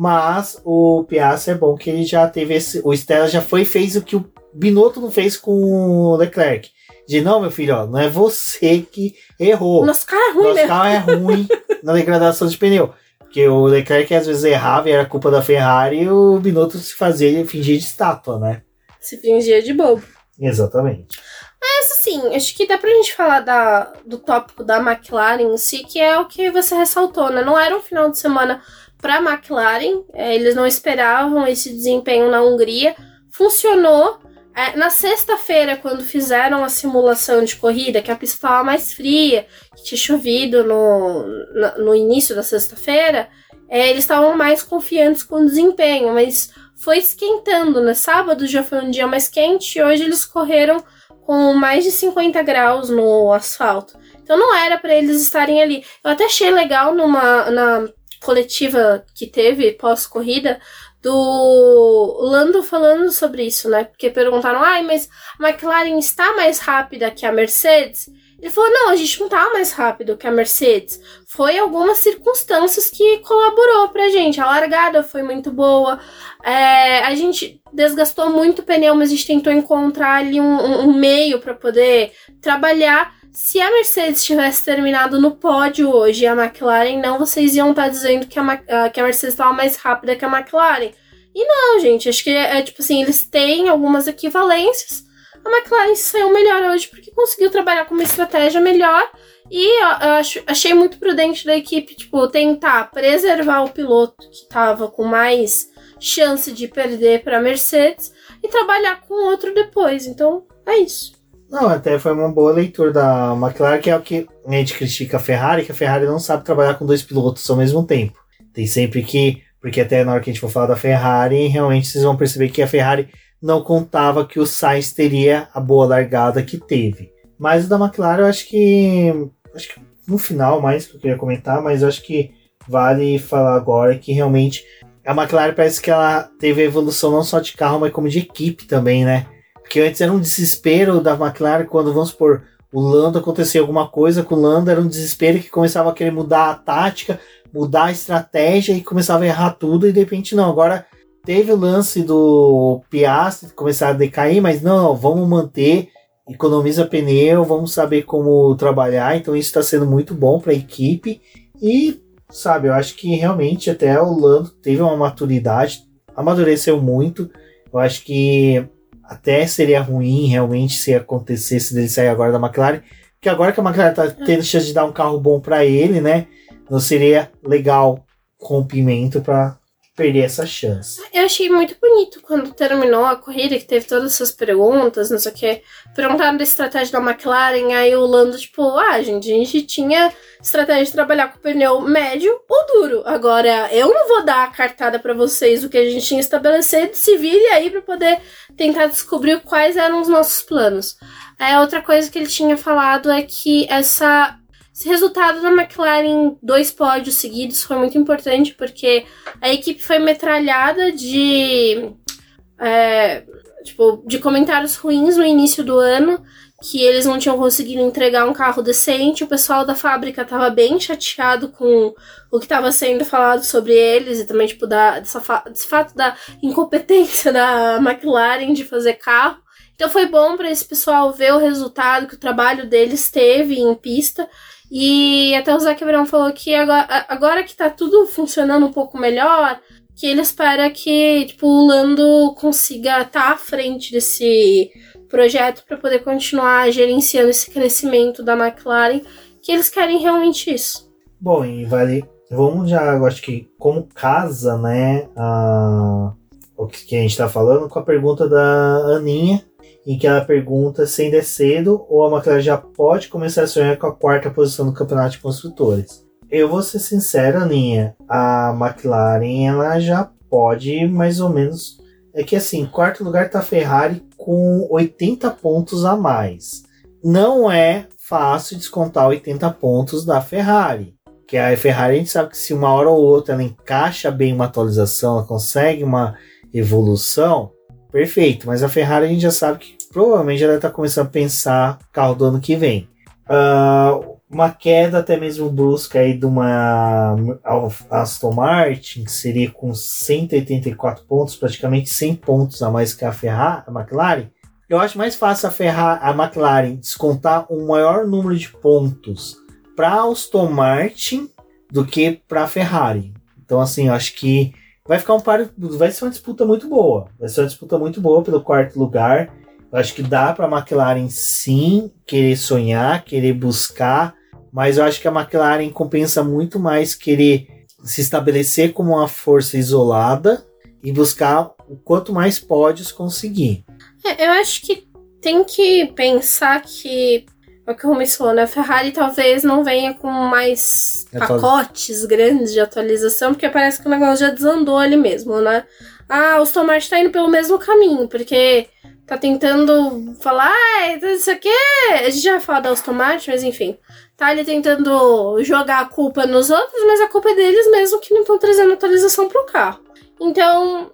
Mas o Piastri é bom que ele já teve esse... O Stella já foi e fez o que o Binotto não fez com o Leclerc. De não, meu filho, ó, não é você que errou. Nosso carro é ruim, Nosso né? carro é ruim na degradação de pneu. Porque o Leclerc às vezes errava e era culpa da Ferrari, e o Binotto se fazia fingir de estátua, né? Se fingia de bobo. Exatamente. Mas assim, acho que dá pra gente falar da, do tópico da McLaren em si, que é o que você ressaltou, né? Não era um final de semana pra McLaren, é, eles não esperavam esse desempenho na Hungria. Funcionou. É, na sexta-feira, quando fizeram a simulação de corrida, que a pista estava mais fria, que tinha chovido no, no, no início da sexta-feira, é, eles estavam mais confiantes com o desempenho, mas foi esquentando, né? Sábado já foi um dia mais quente e hoje eles correram com mais de cinquenta graus no asfalto. Então não era para eles estarem ali. Eu até achei legal numa, na coletiva que teve pós-corrida, do Lando falando sobre isso, né? Porque perguntaram, ai, mas a McLaren está mais rápida que a Mercedes? Ele falou, não, a gente não tá mais rápido que a Mercedes. Foi algumas circunstâncias que colaborou pra gente. A largada foi muito boa. É, a gente desgastou muito o pneu, mas a gente tentou encontrar ali um, um, um meio para poder trabalhar. Se a Mercedes tivesse terminado no pódio hoje e a McLaren não, vocês iam estar dizendo que a, que a Mercedes estava mais rápida que a McLaren. E não, gente, acho que é, é tipo assim, eles têm algumas equivalências. A McLaren saiu melhor hoje porque conseguiu trabalhar com uma estratégia melhor E eu, eu acho, achei muito prudente da equipe, tipo, tentar preservar o piloto que tava com mais chance de perder pra Mercedes e trabalhar com outro depois. Então, é isso. Não, até foi uma boa leitura da McLaren, que é o que a gente critica a Ferrari, que a Ferrari não sabe trabalhar com dois pilotos ao mesmo tempo. Tem sempre que, porque até na hora que a gente for falar da Ferrari, realmente vocês vão perceber que a Ferrari não contava que o Sainz teria a boa largada que teve. Mas o da McLaren eu acho que, acho que no final mais que eu queria comentar, mas eu acho que vale falar agora que realmente a McLaren parece que ela teve a evolução não só de carro, mas como de equipe também, né? Porque antes era um desespero da McLaren quando, vamos supor, o Lando acontecia alguma coisa com o Lando, era um desespero que começava a querer mudar a tática, mudar a estratégia e começava a errar tudo e de repente não. Agora teve o lance do Piastri começar a decair, mas não, vamos manter, economiza pneu, vamos saber como trabalhar, então isso está sendo muito bom para a equipe e, sabe, eu acho que realmente até o Lando teve uma maturidade, amadureceu muito, eu acho que até seria ruim realmente se acontecesse dele sair agora da McLaren, porque agora que a McLaren tá tendo chance de dar um carro bom para ele, né, não seria legal com o Pimento para perder essa chance. Eu achei muito bonito quando terminou a corrida, que teve todas essas perguntas, não sei o que, perguntaram da estratégia da McLaren, aí o Lando, tipo, ah, gente, a gente tinha estratégia de trabalhar com pneu médio ou duro, agora eu não vou dar a cartada pra vocês do que a gente tinha estabelecido, se vire aí pra poder tentar descobrir quais eram os nossos planos. É, outra coisa que ele tinha falado é que essa... Esse resultado da McLaren, dois pódios seguidos, foi muito importante porque a equipe foi metralhada de, é, tipo, de comentários ruins no início do ano, que eles não tinham conseguido entregar um carro decente. O pessoal da fábrica estava bem chateado com o que estava sendo falado sobre eles e também tipo, da, dessa fa- desse fato da incompetência da McLaren de fazer carro. Então foi bom para esse pessoal ver o resultado que o trabalho deles teve em pista. E até o Zac Brown falou que agora, agora que tá tudo funcionando um pouco melhor, que ele espera que tipo, o Lando consiga estar à frente desse projeto para poder continuar gerenciando esse crescimento da McLaren, que eles querem realmente isso. Bom, e vale... Vamos já, eu acho que como casa, né, a, o que a gente tá falando, com a pergunta da Aninha, em que ela pergunta se ainda é cedo ou a McLaren já pode começar a sonhar com a quarta posição no Campeonato de Construtores. Eu vou ser sincero, Aninha, a McLaren ela já pode mais ou menos... É que assim, quarto lugar tá a Ferrari com oitenta pontos a mais. Não é fácil descontar oitenta pontos da Ferrari. Que a Ferrari a gente sabe que se uma hora ou outra ela encaixa bem uma atualização, ela consegue uma evolução, perfeito. Mas a Ferrari a gente já sabe que provavelmente já deve estar começando a pensar carro do ano que vem. Uh, uma queda até mesmo brusca aí de uma Aston Martin, que seria com cento e oitenta e quatro pontos, praticamente cem pontos a mais que a Ferrari, a McLaren. Eu acho mais fácil a, Ferrari, a McLaren descontar um maior número de pontos para a Aston Martin do que para a Ferrari. Então assim, eu acho que vai ficar um par, vai ser uma disputa muito boa. Vai ser uma disputa muito boa pelo quarto lugar. Eu acho que dá para a McLaren sim querer sonhar, querer buscar, mas eu acho que a McLaren compensa muito mais querer se estabelecer como uma força isolada e buscar o quanto mais pódios conseguir. É, eu acho que tem que pensar que é o que o Rumi falou, né? A Ferrari talvez não venha com mais pacotes grandes de atualização, porque parece que o negócio já desandou ali mesmo, né? Ah, o Aston Martin tá indo pelo mesmo caminho, porque tá tentando falar, ah, isso aqui é... A gente já vai falar da Aston Martin, mas enfim. Tá ali tentando jogar a culpa nos outros, mas a culpa é deles mesmo que não estão trazendo atualização pro carro. Então,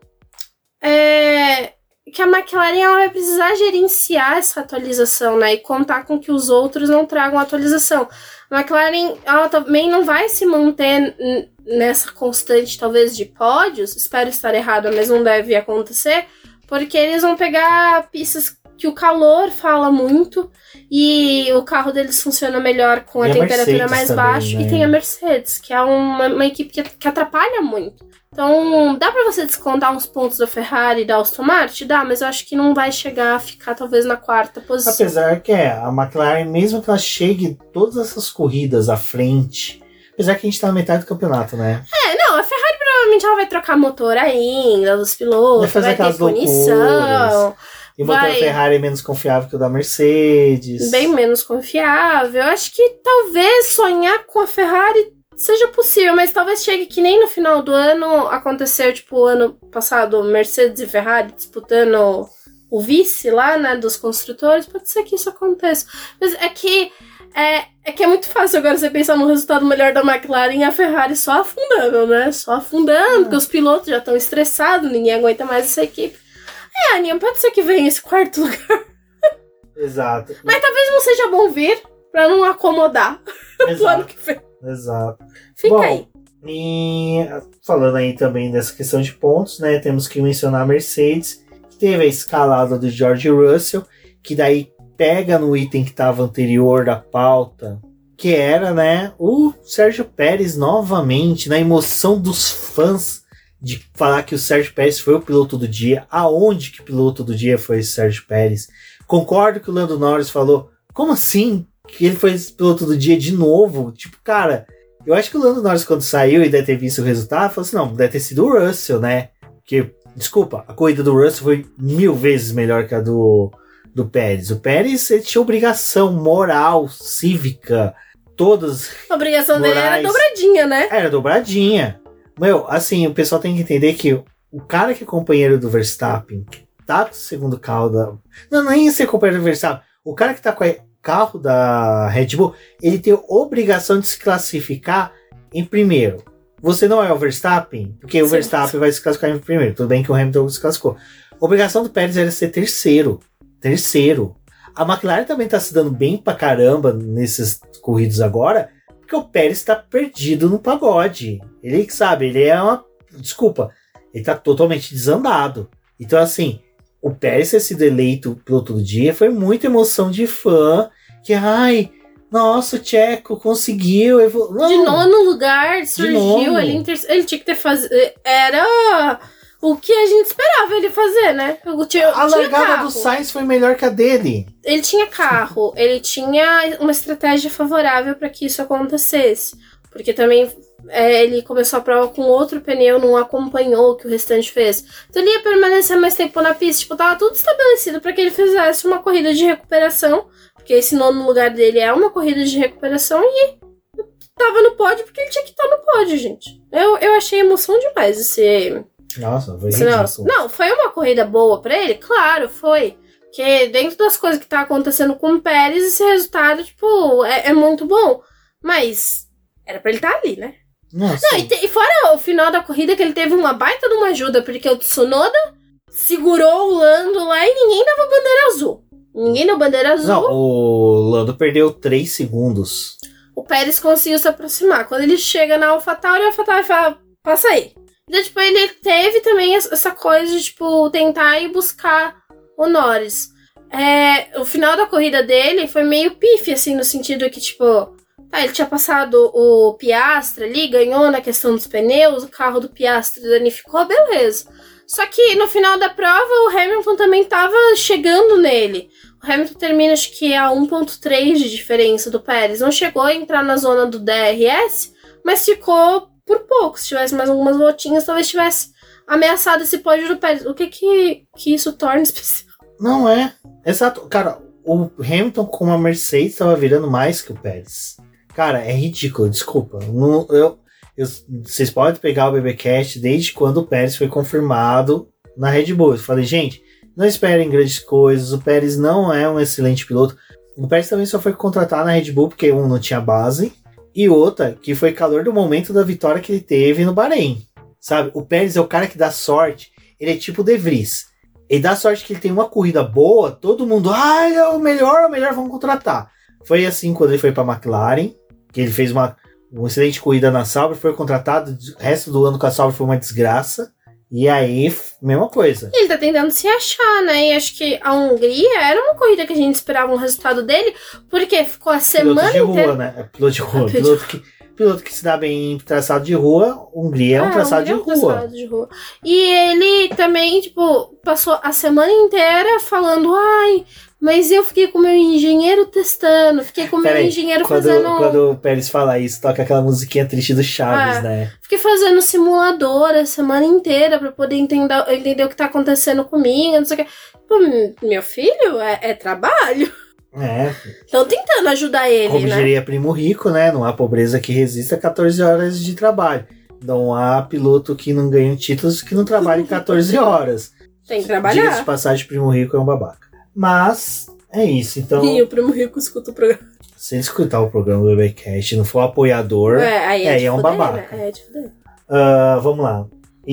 é... que a McLaren ela vai precisar gerenciar essa atualização, né? E contar com que os outros não tragam atualização. A McLaren ela também não vai se manter n- nessa constante, talvez, de pódios. Espero estar errado, mas não deve acontecer. Porque eles vão pegar pistas que o calor fala muito e o carro deles funciona melhor com a, a temperatura mais também, baixa. né? E tem a Mercedes, que é uma, uma equipe que, que atrapalha muito. Então, dá pra você descontar uns pontos da Ferrari e da Aston Martin? Dá, mas eu acho que não vai chegar a ficar talvez na quarta posição. Apesar que é, a McLaren, mesmo que ela chegue todas essas corridas à frente, apesar que a gente tá na metade do campeonato, né? É, não, a Ferrari provavelmente ela vai trocar motor ainda, os pilotos, vai, fazer vai ter punição. E o motor da Ferrari é menos confiável que o da Mercedes. Bem menos confiável. Eu acho que talvez sonhar com a Ferrari seja possível, mas talvez chegue que nem no final do ano aconteceu, tipo, o ano passado, Mercedes e Ferrari disputando o vice lá, né, dos construtores. Pode ser que isso aconteça. Mas é que é, é que é muito fácil agora você pensar no resultado melhor da McLaren e a Ferrari só afundando, né? Só afundando, porque os pilotos já estão estressados, ninguém aguenta mais essa equipe. É, Aninha, pode ser que venha esse quarto lugar. Exato. Mas talvez não seja bom vir pra não acomodar o ano que vem. Exato. Fica Bom, aí. E falando aí também dessa questão de pontos, né? Temos que mencionar a Mercedes, que teve a escalada do George Russell, que daí pega no item que estava anterior da pauta, que era, né, o Sérgio Pérez novamente, na emoção dos fãs de falar que o Sérgio Pérez foi o piloto do dia. Aonde que o piloto do dia foi o Sérgio Pérez? Concordo que o Lando Norris falou, como assim que ele foi piloto do dia de novo? Tipo, cara, eu acho que o Lando Norris, quando saiu e deve ter visto o resultado, falou assim, não, deve ter sido o Russell, né? Porque, desculpa, a corrida do Russell foi mil vezes melhor que a do, do Pérez. O Pérez, ele tinha obrigação moral, cívica, todas. A obrigação morais. dele era dobradinha, né? Era dobradinha. Meu, assim, o pessoal tem que entender que o cara que é companheiro do Verstappen, que tá com o segundo carro da... Não, nem ser companheiro do Verstappen. O cara que tá com o carro da Red Bull, ele tem obrigação de se classificar em primeiro. Você não é o Verstappen, porque o Sim. Verstappen vai se classificar em primeiro. Tudo bem que o Hamilton se classificou. A obrigação do Pérez era ser terceiro. Terceiro. A McLaren também tá se dando bem pra caramba nesses corridos agora, porque o Pérez tá perdido no pagode. Ele, sabe, ele é uma... Desculpa, ele tá totalmente desandado. Então, assim, o Pérez ter sido eleito piloto do dia foi muita emoção de fã, que, ai, nossa, o Checo conseguiu... Evo... Não, de nono lugar, surgiu, ele, inter... ele tinha que ter fazer... Era o que a gente esperava ele fazer, né? Tinha, a tinha largada carro. do Sainz foi melhor que a dele. Ele tinha carro, ele tinha uma estratégia favorável para que isso acontecesse. Porque também é, ele começou a prova com outro pneu, não acompanhou o que o restante fez. Então ele ia permanecer mais tempo na pista. Tipo, tava tudo estabelecido para que ele fizesse uma corrida de recuperação. Porque esse nono lugar dele é uma corrida de recuperação e tava no pódio porque ele tinha que estar no pódio, gente. Eu, eu achei emoção demais esse... Nossa, foi esse ridículo. negócio. Não, foi uma corrida boa pra ele? Claro, foi. Porque dentro das coisas que tá acontecendo com o Pérez, esse resultado, tipo, é, é muito bom. Mas era pra ele estar ali, né? Nossa. Não, e, te, e fora o final da corrida, que ele teve uma baita de uma ajuda, porque o Tsunoda segurou o Lando lá e ninguém dava bandeira azul. Ninguém deu bandeira azul. Não, o Lando perdeu três segundos. O Pérez conseguiu se aproximar. Quando ele chega na AlphaTauri, a AlphaTauri fala, passa aí. Então, tipo, ele teve também essa coisa de, tipo, tentar ir buscar o Norris. É, o final da corrida dele foi meio pife, assim, no sentido que, tipo, tá, ele tinha passado o Piastri ali, ganhou na questão dos pneus, o carro do Piastri danificou, beleza. Só que no final da prova, o Hamilton também tava chegando nele. O Hamilton termina, acho que a um ponto três de diferença do Pérez. Não chegou a entrar na zona do D R S, mas ficou por pouco. Se tivesse mais algumas voltinhas, talvez tivesse ameaçado esse pódio do Pérez. O que que, que isso torna especial? Não é. Exato. Cara, o Hamilton com a Mercedes estava virando mais que o Pérez. Cara, é ridículo, desculpa. Não, eu, eu, vocês podem pegar o BBcast desde quando o Pérez foi confirmado na Red Bull. Eu falei, gente, não esperem grandes coisas. O Pérez não é um excelente piloto. O Pérez também só foi contratado na Red Bull porque um não tinha base. E outra, que foi calor do momento da vitória que ele teve no Bahrein. Sabe? O Pérez é o cara que dá sorte. Ele é tipo o De Vries. Ele dá sorte que ele tem uma corrida boa, todo mundo, ah, é o melhor, é o melhor, vamos contratar. Foi assim quando ele foi para a McLaren, que ele fez uma, uma excelente corrida na Sauber, foi contratado, o resto do ano com a Sauber foi uma desgraça. E aí, mesma coisa. Ele tá tentando se achar, né? E acho que a Hungria era uma corrida que a gente esperava um resultado dele, porque ficou a semana piloto de inteira... rua, né? É piloto de rua. Ah, piloto, que, piloto que se dá bem em traçado de rua, Hungria é um Ah, traçado, de, é um rua. traçado de rua. E ele também, tipo, passou a semana inteira falando, ai, mas eu fiquei com o meu engenheiro testando, fiquei com o meu Pera aí, engenheiro quando, fazendo... Quando o Pérez fala isso, toca aquela musiquinha triste do Chaves, Ah, né? Fiquei fazendo simulador a semana inteira pra poder entender, entender o que tá acontecendo comigo, não sei o que. Pô, meu filho, é, é trabalho. É. Estão tentando ajudar ele, Como né? diria Primo Rico, né? Não há pobreza que resista a catorze horas de trabalho. Não há piloto que não ganhe títulos que não trabalhe catorze horas. Tem que trabalhar. Diga-se de passagem, Primo Rico é um babaca. Mas é isso, então... E o Primo Rico escuta o programa. Se ele escutar o programa do BBcast, não for apoiador, É, aí é, é, de é um fuder, babaca. né? É de fuder. Uh, vamos lá.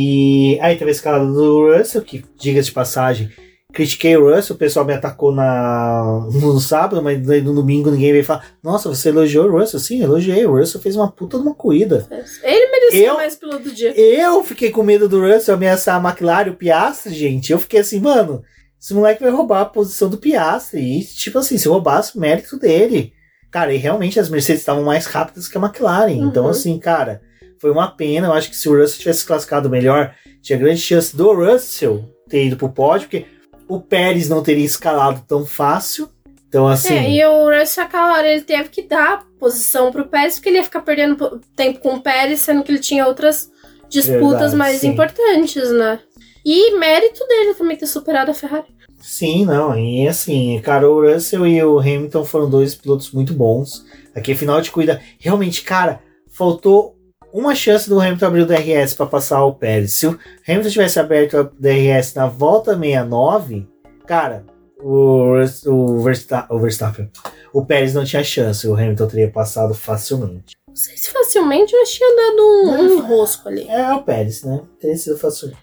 E aí teve a escalada do Russell, que, diga-se de passagem, critiquei o Russell, o pessoal me atacou na, no sábado, mas no domingo ninguém veio falar, nossa, você elogiou o Russell? Sim, elogiei, o Russell fez uma puta de uma corrida. Ele merecia Eu- mais piloto do dia. Eu fiquei com medo do Russell ameaçar a McLaren, o Piastri, gente. Eu fiquei assim, mano, esse moleque vai roubar a posição do Piastri. E, tipo assim, se roubasse o mérito dele. Cara, e realmente as Mercedes estavam mais rápidas que a McLaren. Uhum. Então, assim, cara, foi uma pena. Eu acho que se o Russell tivesse classificado melhor, tinha grande chance do Russell ter ido pro pódio, porque o Pérez não teria escalado tão fácil. Então, assim... É, e o Russell, aquela hora, ele teve que dar posição pro Pérez, porque ele ia ficar perdendo po- tempo com o Pérez, sendo que ele tinha outras disputas Verdade, mais sim. importantes, né? E mérito dele também ter superado a Ferrari. Sim, não, e assim, cara, o Russell e o Hamilton foram dois pilotos muito bons. Aqui, final de corrida, realmente, cara, faltou uma chance do Hamilton abrir o D R S para passar o Pérez. Se o Hamilton tivesse aberto o D R S na volta sessenta e nove, cara, o, Rus- o, Versta- o Verstappen, o Pérez não tinha chance, o Hamilton teria passado facilmente. Não sei se facilmente eu tinha dado um, Não, um enrosco ali. É o Pérez, né? Teria sido facilmente.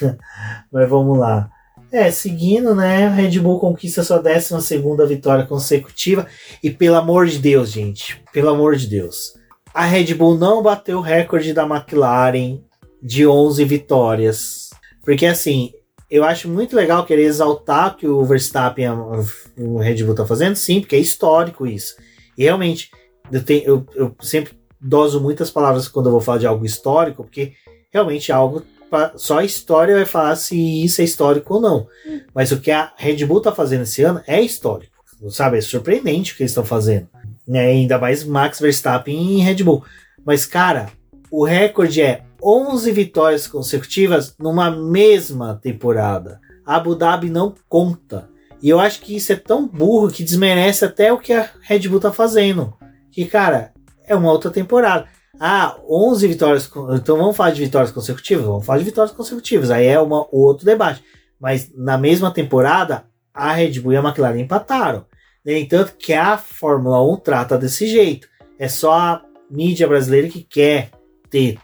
Mas vamos lá. É, seguindo, né? Red Bull conquista sua décima segunda vitória consecutiva. E pelo amor de Deus, gente, pelo amor de Deus, a Red Bull não bateu o recorde da McLaren de onze vitórias. Porque assim, eu acho muito legal querer exaltar o que o Verstappen, o Red Bull tá fazendo, sim, porque é histórico isso. E realmente, eu, tenho, eu, eu sempre doso muitas palavras quando eu vou falar de algo histórico, porque realmente é algo... Só a história vai falar se isso é histórico ou não. Mas o que a Red Bull tá fazendo esse ano é histórico. Sabe? É surpreendente o que eles estão fazendo. Né? Ainda mais Max Verstappen e Red Bull. Mas, cara, o recorde é onze vitórias consecutivas numa mesma temporada. Abu Dhabi não conta. E eu acho que isso é tão burro que desmerece até o que a Red Bull tá fazendo. Que, cara, é uma outra temporada. Ah, onze vitórias. Então vamos falar de vitórias consecutivas? Vamos falar de vitórias consecutivas. Aí é uma, outro debate. Mas na mesma temporada, a Red Bull e a McLaren empataram. No entanto, que a Fórmula um trata desse jeito. É só a mídia brasileira que quer ter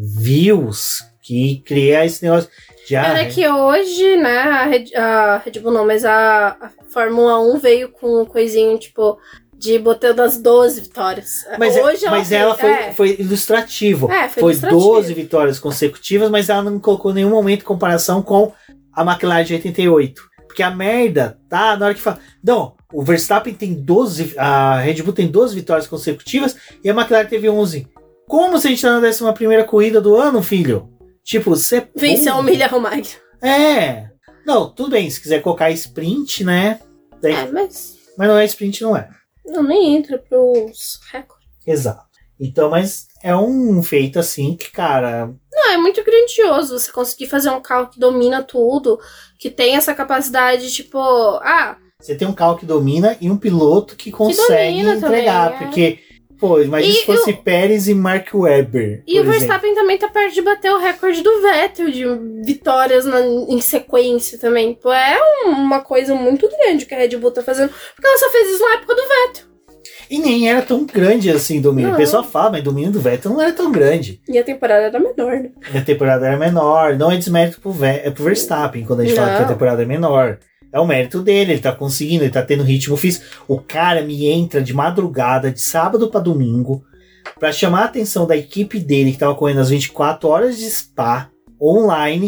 views, que cria esse negócio. De, ah, Era que hoje, né, a Red, a Red Bull não, mas a, a Fórmula um veio com um coisinho, tipo... de botando as doze vitórias. Mas, Hoje é, ela, mas fez, ela foi, é. foi ilustrativo. É, foi foi ilustrativo. doze vitórias consecutivas, mas ela não colocou em nenhum momento em comparação com a McLaren de oitenta e oito. Porque a merda tá na hora que fala. Não, o Verstappen tem doze, a Red Bull tem doze vitórias consecutivas e a McLaren teve onze. Como se a gente tá na décima primeira corrida do ano, filho? Tipo, você é Venceu o Milha Romagna. É. Não, tudo bem, se quiser colocar sprint, né? Daí, É, mas mas não é sprint, não é. não nem entra pros recordes. Exato. Então, mas é um feito assim que, cara... Não, é muito grandioso você conseguir fazer um carro que domina tudo, que tem essa capacidade, tipo, ah... Você tem um carro que domina e um piloto que consegue domina entregar. também, é. Porque, pô, imagina E se fosse eu- Pérez e Mark Webber. E o por exemplo. Verstappen também tá perto de bater o recorde do Vettel de vitórias na- em sequência também. Pô, é um- uma coisa muito grande que a Red Bull tá fazendo, porque ela só fez isso na época do Vettel. E nem era tão grande assim o domínio. Não. O pessoal fala, mas o domínio do Vettel não era tão grande. E a temporada era menor, né? A temporada era menor. Não é desmérito pro, Ve- é pro Verstappen quando a gente fala Não. que a temporada é menor. É o mérito dele, ele tá conseguindo, ele tá tendo ritmo físico. O cara me entra de madrugada, de sábado pra domingo, pra chamar a atenção da equipe dele, que tava correndo as vinte e quatro horas de Spa, online,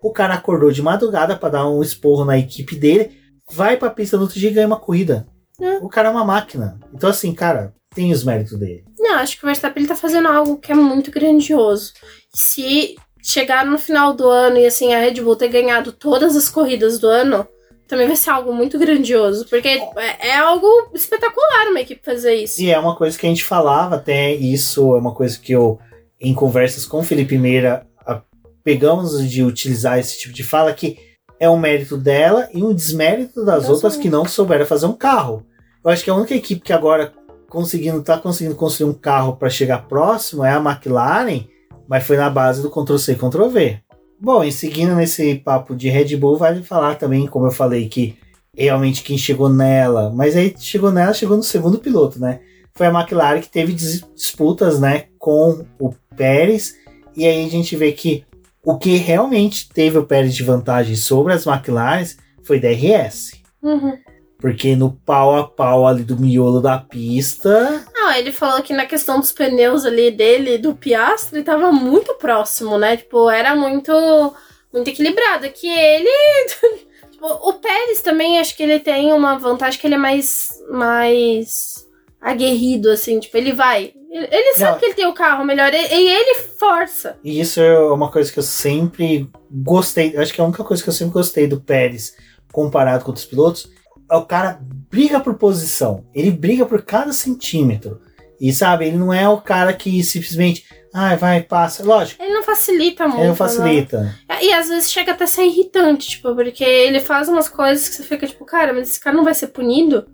O cara acordou de madrugada pra dar um esporro na equipe dele, vai pra pista no outro dia e ganha uma corrida. É. O cara é uma máquina. Então assim, cara, tem os méritos dele. Não, acho que o Verstappen ele tá fazendo algo que é muito grandioso. Se chegar no final do ano e assim, a Red Bull ter ganhado todas as corridas do ano, também vai ser algo muito grandioso. Porque é, é algo espetacular uma equipe fazer isso. E é uma coisa que a gente falava, até isso é uma coisa que eu, em conversas com o Felipe Meira, a, pegamos de utilizar esse tipo de fala, que é um mérito dela e um desmérito das Nossa, outras que não souberam fazer um carro. Eu acho que a única equipe que agora conseguindo, tá conseguindo construir um carro para chegar próximo é a McLaren, mas foi na base do control C e control V. Bom, e seguindo nesse papo de Red Bull, vale falar também, como eu falei, que realmente quem chegou nela, mas aí chegou nela, chegou no segundo piloto, né? Foi a McLaren que teve disputas, né, com o Pérez, e aí a gente vê que o que realmente teve o Pérez de vantagem sobre as McLarens foi D R S. Uhum. Porque no pau a pau ali do miolo da pista... Ah, ele falou que na questão dos pneus ali dele, do Piastri, tava muito próximo, né? Tipo, era muito, muito equilibrado. Que ele... tipo, o Pérez também, acho que ele tem uma vantagem que ele é mais, mais aguerrido, assim. Tipo, ele vai... Ele sabe Não, que ele tem o carro melhor e ele força. E isso é uma coisa que eu sempre gostei. Acho que é a única coisa que eu sempre gostei do Pérez comparado com outros pilotos. O cara briga por posição, ele briga por cada centímetro, e sabe, ele não é o cara que simplesmente, ai, ah, vai, passa, lógico. Ele não facilita muito. Ele não facilita. Né? E às vezes chega até a ser irritante, tipo, porque ele faz umas coisas que você fica tipo, cara, mas esse cara não vai ser punido?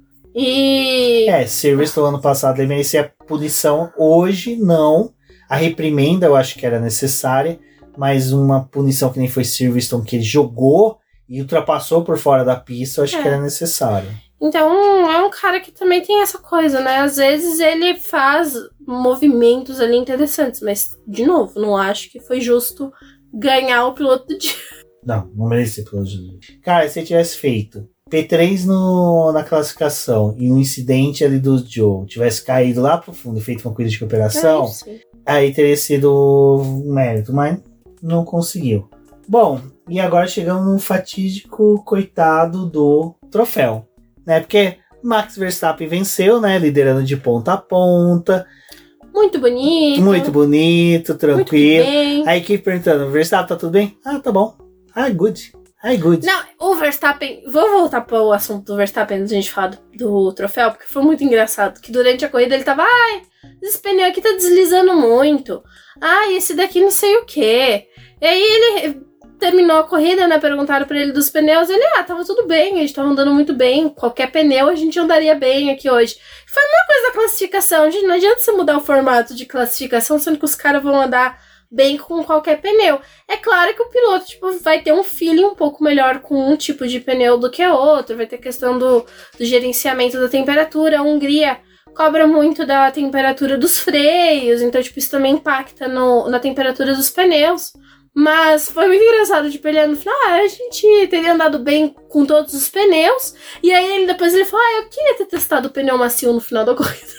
E... É, Silverstone ano passado ele merecia punição, hoje não. A reprimenda eu acho que era necessária, mas uma punição que nem foi Silverstone, que ele jogou e ultrapassou por fora da pista, eu acho é. que era necessário. Então, é um cara que também tem essa coisa, né? Às vezes ele faz movimentos ali interessantes, mas, de novo, não acho que foi justo ganhar o piloto do dia. Não, não merecia o piloto do dia. Cara, se ele tivesse feito P três no, na classificação e no incidente ali do Joe tivesse caído lá pro fundo e feito uma corrida de recuperação, é aí teria sido um mérito, mas não conseguiu. Bom, e agora chegamos no fatídico coitado do troféu, né? Porque Max Verstappen venceu, né? Liderando de ponta a ponta. Muito bonito. Muito bonito, tranquilo. Muito a equipe perguntando, Verstappen, tá tudo bem? Ah, tá bom. Ah, good. Ah, good. Não, o Verstappen... Vou voltar para o assunto do Verstappen antes de a gente falar do, do troféu, porque foi muito engraçado. Que durante a corrida ele tava... Ai, esse pneu aqui tá deslizando muito. Ai, esse daqui não sei o quê. E aí ele... terminou a corrida, né? Perguntaram pra ele dos pneus. Ele, ah, tava tudo bem, a gente tava andando muito bem. Qualquer pneu a gente andaria bem aqui hoje. Foi a mesma coisa da classificação. Gente, não adianta você mudar o formato de classificação, sendo que os caras vão andar bem com qualquer pneu. É claro que o piloto, tipo, vai ter um feeling um pouco melhor com um tipo de pneu do que outro. Vai ter questão do, do gerenciamento da temperatura. A Hungria cobra muito da temperatura dos freios, então, tipo, isso também impacta no, na temperatura dos pneus. Mas foi muito engraçado, tipo, ele no final, ah, a gente teria andado bem com todos os pneus. E aí ele, depois ele falou, ah, eu queria ter testado o pneu macio no final da corrida.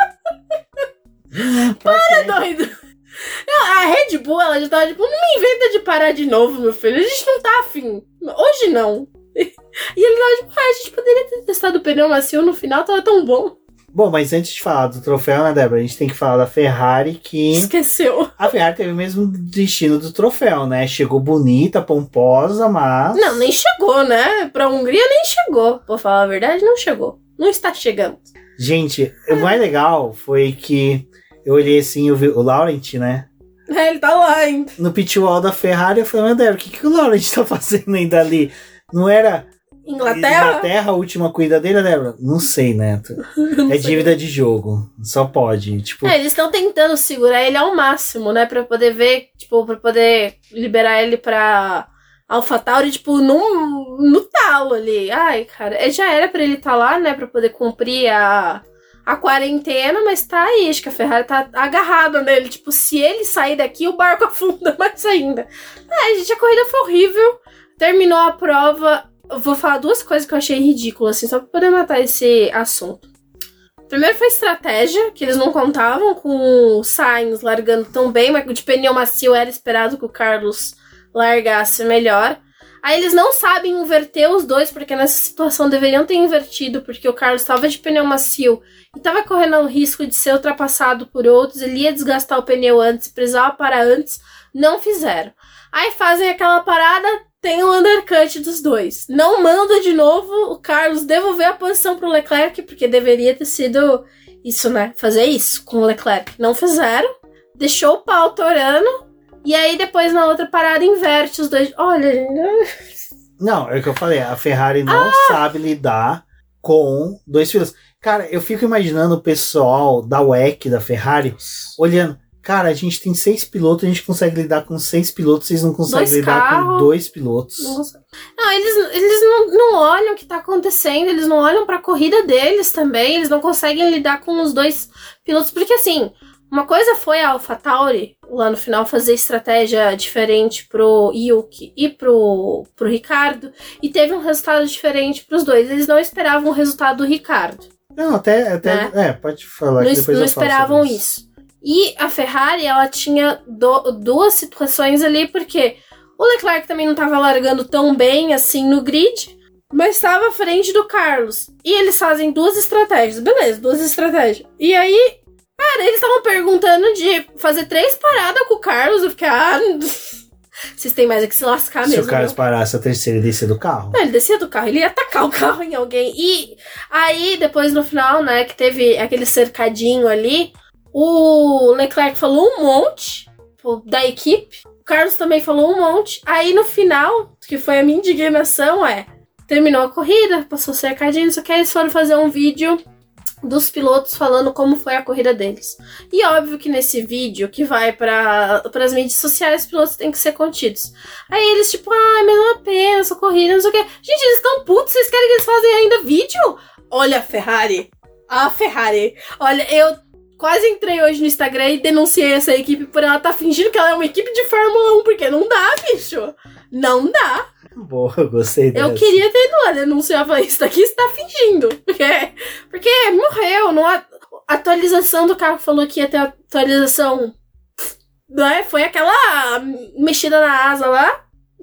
Para, doido! Não, a Red Bull, ela já tava tipo, não me inventa de parar de novo, meu filho. A gente não tá afim. Hoje não. E ele tava tipo, ah, a gente poderia ter testado o pneu macio no final, tava tão bom. Bom, mas antes de falar do troféu, né, Débora? A gente tem que falar da Ferrari, que... Esqueceu. A Ferrari teve o mesmo destino do troféu, né? Chegou bonita, pomposa, mas... Não, nem chegou, né? Pra Hungria nem chegou. Pra falar a verdade, não chegou. Não está chegando. Gente, o mais legal foi que eu olhei assim, eu vi o Laurent, né? É, ele tá lá ainda. No pit wall da Ferrari, eu falei, meu Deus, o que, que o Laurent tá fazendo ainda ali? Não era... Inglaterra? Inglaterra, a última corrida dele, Débora? Não sei, Neto. É dívida de jogo. Só pode. Tipo... É, eles estão tentando segurar ele ao máximo, né? Pra poder ver, tipo, pra poder liberar ele pra AlphaTauri, tipo, no, no talo ali. Ai, cara, já era pra ele estar tá lá, né? Pra poder cumprir a, a quarentena, mas tá aí. Acho que a Ferrari tá agarrada nele. Tipo, se ele sair daqui, o barco afunda mais ainda. É, gente, a corrida foi horrível. Terminou a prova... Eu vou falar duas coisas que eu achei ridículas, assim, só pra poder matar esse assunto. Primeiro foi estratégia, que eles não contavam com o Sainz largando tão bem, mas de pneu macio era esperado que o Carlos largasse melhor. Aí eles não sabem inverter os dois, porque nessa situação deveriam ter invertido, porque o Carlos estava de pneu macio e estava correndo o risco de ser ultrapassado por outros, ele ia desgastar o pneu antes, precisava parar antes, não fizeram. Aí fazem aquela parada, tem o undercut dos dois. Não manda de novo o Carlos devolver a posição pro Leclerc, porque deveria ter sido isso, né? Fazer isso com o Leclerc. Não fizeram, deixou o pau torando, e aí depois na outra parada inverte os dois. Olha, gente... Não, é o que eu falei, a Ferrari não ah! sabe lidar com dois pilotos. Cara, eu fico imaginando o pessoal da W E C, da Ferrari, olhando... Cara, a gente tem seis pilotos, a gente consegue lidar com seis pilotos, vocês não conseguem dois lidar carros. com dois pilotos. Não, não eles, eles não, não olham o que tá acontecendo, eles não olham pra corrida deles também, eles não conseguem lidar com os dois pilotos, porque assim, uma coisa foi a AlphaTauri, lá no final, fazer estratégia diferente pro Yuki e pro, pro Ricardo, e teve um resultado diferente pros dois, eles não esperavam o resultado do Ricardo. Não, até, até né? é, pode falar. Não, que depois não eu esperavam isso. isso. E a Ferrari, ela tinha do, duas situações ali, porque o Leclerc também não estava largando tão bem assim no grid, mas estava à frente do Carlos. E eles fazem duas estratégias. Beleza, duas estratégias. E aí, cara, eles estavam perguntando de fazer três paradas com o Carlos. Eu fiquei, ah, vocês têm mais é que se lascar mesmo. Se o Carlos não? parasse a terceira e descer do carro? Não, ele descia do carro, ele ia atacar o carro em alguém. E aí, depois no final, né, que teve aquele cercadinho ali, o Leclerc falou um monte da equipe, o Carlos também falou um monte. Aí no final, que foi a minha indignação, é... Terminou a corrida, passou cercadinho, só que aí eles foram fazer um vídeo dos pilotos falando como foi a corrida deles. E óbvio que nesse vídeo, que vai para as mídias sociais, os pilotos têm que ser contidos. Aí eles tipo, ai, ah, mas não é pena essa corrida, não sei o que. Gente, eles estão putos, vocês querem que eles façam ainda vídeo? Olha a Ferrari, a Ferrari, olha, eu... Quase entrei hoje no Instagram e denunciei essa equipe por ela estar tá fingindo que ela é uma equipe de Fórmula um, porque não dá, bicho. Não dá. Boa, eu gostei dessa. Eu queria ter ido lá denunciar, falei, isso daqui você tá fingindo. Porque, porque morreu. Não, a atualização do carro falou que ia ter atualização. Né? Foi aquela mexida na asa lá.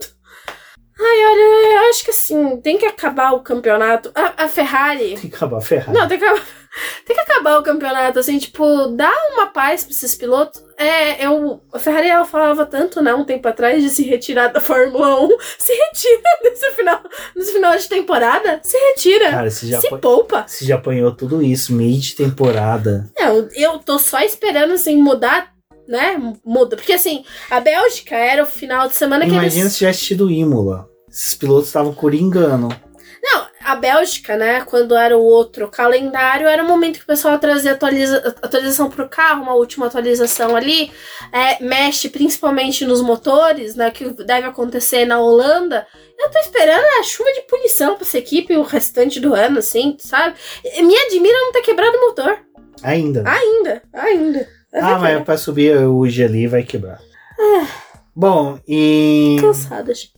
Ai, olha, eu acho que assim, tem que acabar o campeonato. A, a Ferrari... Tem que acabar a Ferrari. Não, tem que acabar... Tem que acabar o campeonato, assim, tipo, dá uma paz pra esses pilotos. É, eu, a Ferrari, ela falava tanto, né, um tempo atrás, de se retirar da Fórmula um. Se retira nesse final, nesse final de temporada. Se retira. Cara, você já se apan... poupa. Você já apanhou tudo isso, meio de temporada. Não, eu tô só esperando, assim, mudar, né, muda. Porque, assim, a Bélgica era o final de semana que Imagina eles... se tivesse tido Imola. Esses pilotos estavam coringando. Não, a Bélgica, né, quando era o outro calendário, era o momento que o pessoal trazia atualiza- atualização pro carro, uma última atualização ali, é, mexe principalmente nos motores, né, que deve acontecer na Holanda. Eu tô esperando a chuva de punição pra essa equipe o restante do ano, assim, sabe? Me admira não ter quebrado o motor. Ainda. Ainda, ainda. Ah, mas pra subir hoje ali vai quebrar. Ah. Bom, e... Cansada, gente.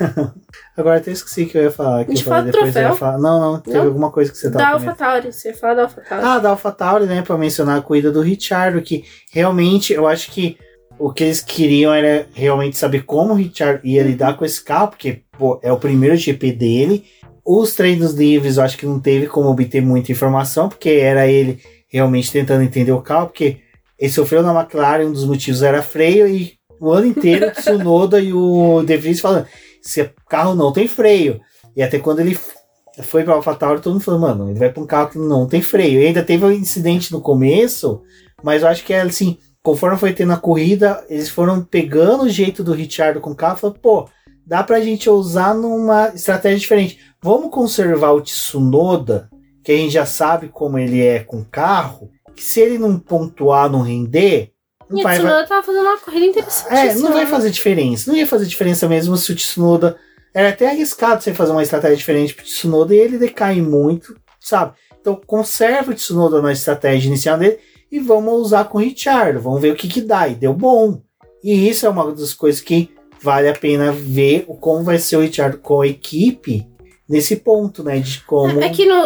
Agora até esqueci que eu ia falar. Que a gente eu falei fala depois troféu? Eu ia falar. Não, não, teve não? alguma coisa que você tava Da AlphaTauri, você ia falar da AlphaTauri. Ah, da AlphaTauri, né, pra mencionar a corrida do Ricciardo, que realmente, eu acho que o que eles queriam era realmente saber como o Ricciardo ia lidar com esse carro, porque, pô, é o primeiro G P dele. Os treinos livres, eu acho que não teve como obter muita informação, porque era ele realmente tentando entender o carro, porque ele sofreu na McLaren, um dos motivos era freio, e o ano inteiro o Tsunoda e o De Vries falando, esse carro não tem freio. E até quando ele foi para AlphaTauri, todo mundo falou, mano, ele vai para um carro que não tem freio. E ainda teve um incidente no começo, mas eu acho que é assim, conforme foi tendo a corrida, eles foram pegando o jeito do Ricciardo com o carro, falando, pô, dá pra gente usar numa estratégia diferente. Vamos conservar o Tsunoda, que a gente já sabe como ele é com o carro, que se ele não pontuar, não render... E o Tsunoda tava fazendo uma corrida interessante. É, não vai fazer diferença. Não ia fazer diferença mesmo se o Tsunoda... Era até arriscado você fazer uma estratégia diferente pro Tsunoda e ele decai muito, sabe? Então conserva o Tsunoda na estratégia inicial dele e vamos usar com o Ricciardo. Vamos ver o que que dá. E deu bom. E isso é uma das coisas que vale a pena ver como vai ser o Ricciardo com a equipe nesse ponto, né? De como... É que no,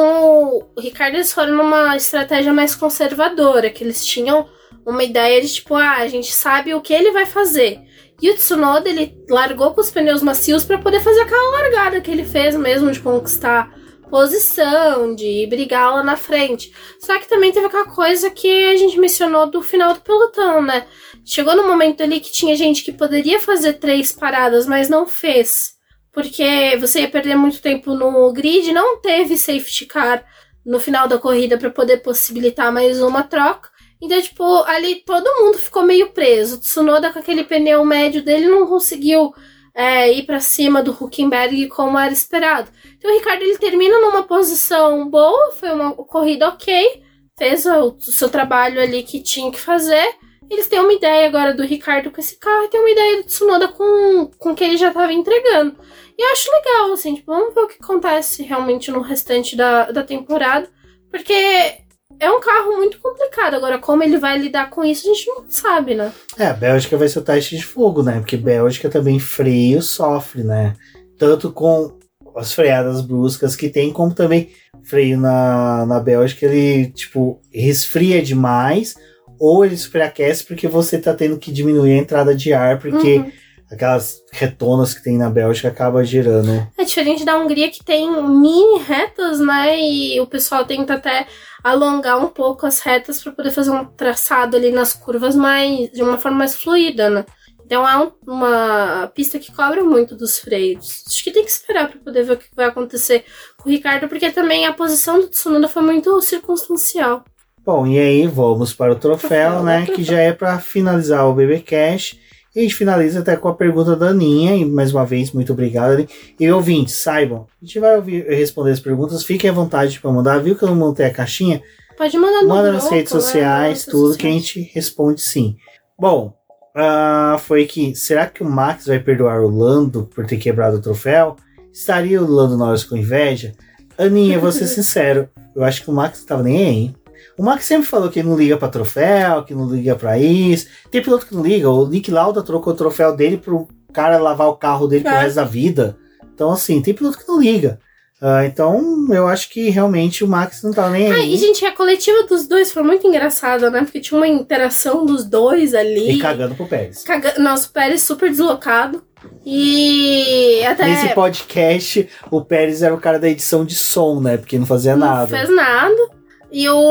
com o Ricardo eles foram numa estratégia mais conservadora, que eles tinham uma ideia de tipo, ah, a gente sabe o que ele vai fazer. E o Tsunoda, ele largou com os pneus macios para poder fazer aquela largada que ele fez mesmo, de conquistar posição, de brigar lá na frente. Só que também teve aquela coisa que a gente mencionou do final do pelotão, né? Chegou no momento ali que tinha gente que poderia fazer três paradas, mas não fez. Porque você ia perder muito tempo no grid, não teve safety car no final da corrida para poder possibilitar mais uma troca. Então, tipo, ali todo mundo ficou meio preso. O Tsunoda, com aquele pneu médio dele, não conseguiu é, ir para cima do Hülkenberg como era esperado. Então, o Ricardo, ele termina numa posição boa, foi uma corrida ok, fez o, o seu trabalho ali que tinha que fazer. Eles têm uma ideia agora do Ricardo com esse carro e tem uma ideia do Tsunoda com, com o que ele já estava entregando. E eu acho legal, assim, tipo, vamos ver o que acontece realmente no restante da, da temporada, porque é um carro muito complicado. Agora, como ele vai lidar com isso, a gente não sabe, né? É, a Bélgica vai ser o teste de fogo, né? Porque Bélgica também freio sofre, né? Tanto com as freadas bruscas que tem, como também freio na, na Bélgica, ele, tipo, resfria demais, ou ele superaquece porque você tá tendo que diminuir a entrada de ar, porque uhum. aquelas retonas que tem na Bélgica acaba gerando. É diferente da Hungria, que tem mini retas, né? E o pessoal tenta até alongar um pouco as retas para poder fazer um traçado ali nas curvas mais, de uma forma mais fluida, né? Então é um, uma pista que cobra muito dos freios. Acho que tem que esperar para poder ver o que vai acontecer com o Ricardo, porque também a posição do Tsunoda foi muito circunstancial. Bom, e aí vamos para o troféu, troféu né? Troféu. Que já é para finalizar o BBcast. E a gente finaliza até com a pergunta da Aninha. E mais uma vez, muito obrigado, Aninha. E ouvintes, saibam, a gente vai ouvir, responder as perguntas. Fiquem à vontade para mandar. Viu que eu não montei a caixinha? Pode mandar no Manda grupo, nas redes sociais, né? tudo sociais. Que a gente responde sim. Bom, uh, foi que, será que o Max vai perdoar o Lando por ter quebrado o troféu? Estaria o Lando Norris com inveja? Aninha, vou ser sincero, eu acho que o Max não tava nem aí. O Max sempre falou que não liga pra troféu, que não liga pra isso. Tem piloto que não liga. O Nick Lauda trocou o troféu dele pro cara lavar o carro dele pro é. resto da vida. Então, assim, tem piloto que não liga. Uh, então, eu acho que realmente o Max não tá nem aí. Ah, e, gente, a coletiva dos dois foi muito engraçada, né? Porque tinha uma interação dos dois ali. E cagando pro Pérez. Caga... Nossa, o Pérez super deslocado. E até... Nesse podcast, o Pérez era o cara da edição de som, né? Porque não fazia não nada. Não fez nada. E o,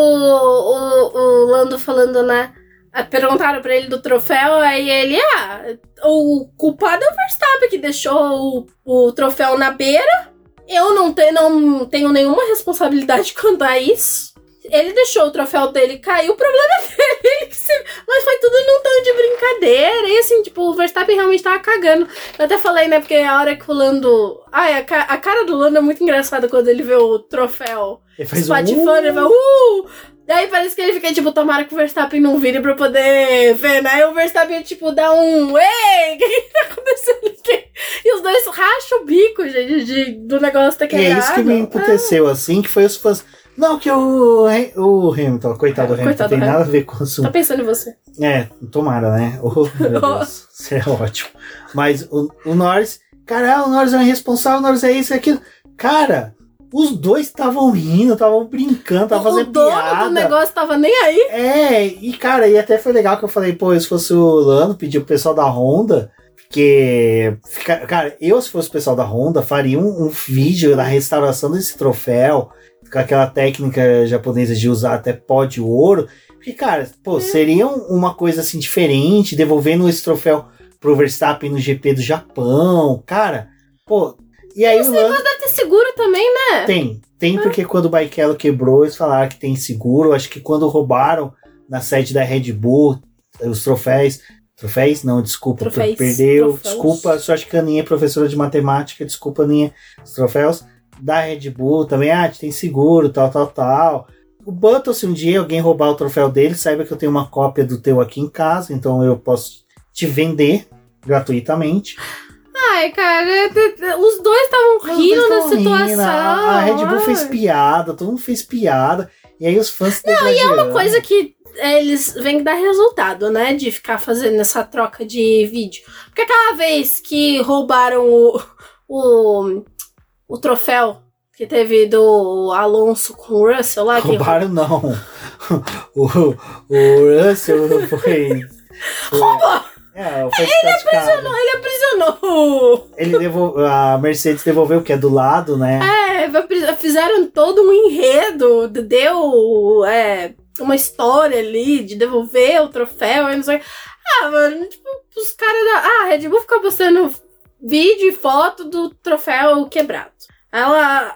o, o Lando falando, né? Perguntaram pra ele do troféu, aí ele, ah, o culpado é o Verstappen que deixou o, o troféu na beira. Eu não, te, não tenho nenhuma responsabilidade quanto a isso. Ele deixou o troféu dele cair, o problema é dele. Que se... Mas foi tudo num tom de brincadeira. E assim, tipo, o Verstappen realmente tava cagando. Eu até falei, né, porque a hora que o Lando... Ai, a, ca... a cara do Lando é muito engraçada quando ele vê o troféu espatifando, um... ele vai, uh! Daí parece que ele fica, tipo, tomara que o Verstappen não vire pra poder ver, né? E o Verstappen, tipo, dá um... Ei, o que que tá acontecendo aqui? E os dois racham o bico, gente, de, do negócio tá quebrado. E é isso que me aconteceu, ah. assim, que foi os fãs... Não, que o, o Hamilton, coitado do Hamilton, coitado tem do nada Hamilton. A ver com o assunto. Tá pensando em você. É, tomara, né? Oh, meu Deus, isso é ótimo. Mas o, o Norris, cara, o Norris é um irresponsável, o Norris é isso e aquilo. Cara, os dois estavam rindo, estavam brincando, estavam fazendo piada. O dono do negócio tava nem aí. É, e cara, e até foi legal que eu falei, pô, se fosse o Lando, pedir pro pessoal da Honda, porque, cara, eu se fosse o pessoal da Honda, faria um, um vídeo da restauração desse troféu, com aquela técnica japonesa de usar até pó de ouro, porque, cara, pô, seria uma coisa assim diferente, devolvendo esse troféu pro Verstappen no G P do Japão, cara, pô, e aí esse o negócio deve ter seguro também, né? Tem, tem porque quando o Barrichello quebrou, eles falaram que tem seguro, acho que quando roubaram na sede da Red Bull, os troféus, troféus? Não, desculpa, troféus, perdeu, troféus. Desculpa, só acho que a Aninha é professora de matemática, desculpa, Aninha, os troféus da Red Bull também, ah, tem seguro, tal, tal, tal. O Button, se um dia alguém roubar o troféu dele, saiba que eu tenho uma cópia do teu aqui em casa, então eu posso te vender gratuitamente. Ai, cara, os dois estavam rindo da situação. Rindo. A Red Bull fez piada, todo mundo fez piada, e aí os fãs... Não, e é uma coisa que eles vêm dar resultado, né, de ficar fazendo essa troca de vídeo. Porque aquela vez que roubaram o... o O troféu que teve do Alonso com o Russell lá. Roubaram que... não. O, o Russell não foi... Roubou! É, foi ele aprisionou, ele aprisionou. Ele devol... A Mercedes devolveu o que é do lado, né? É, fizeram todo um enredo, deu é, uma história ali de devolver o troféu. E não sei. Ah, mano, tipo, os caras da. Ah, a Red Bull fica postando vídeo e foto do troféu quebrado. Ela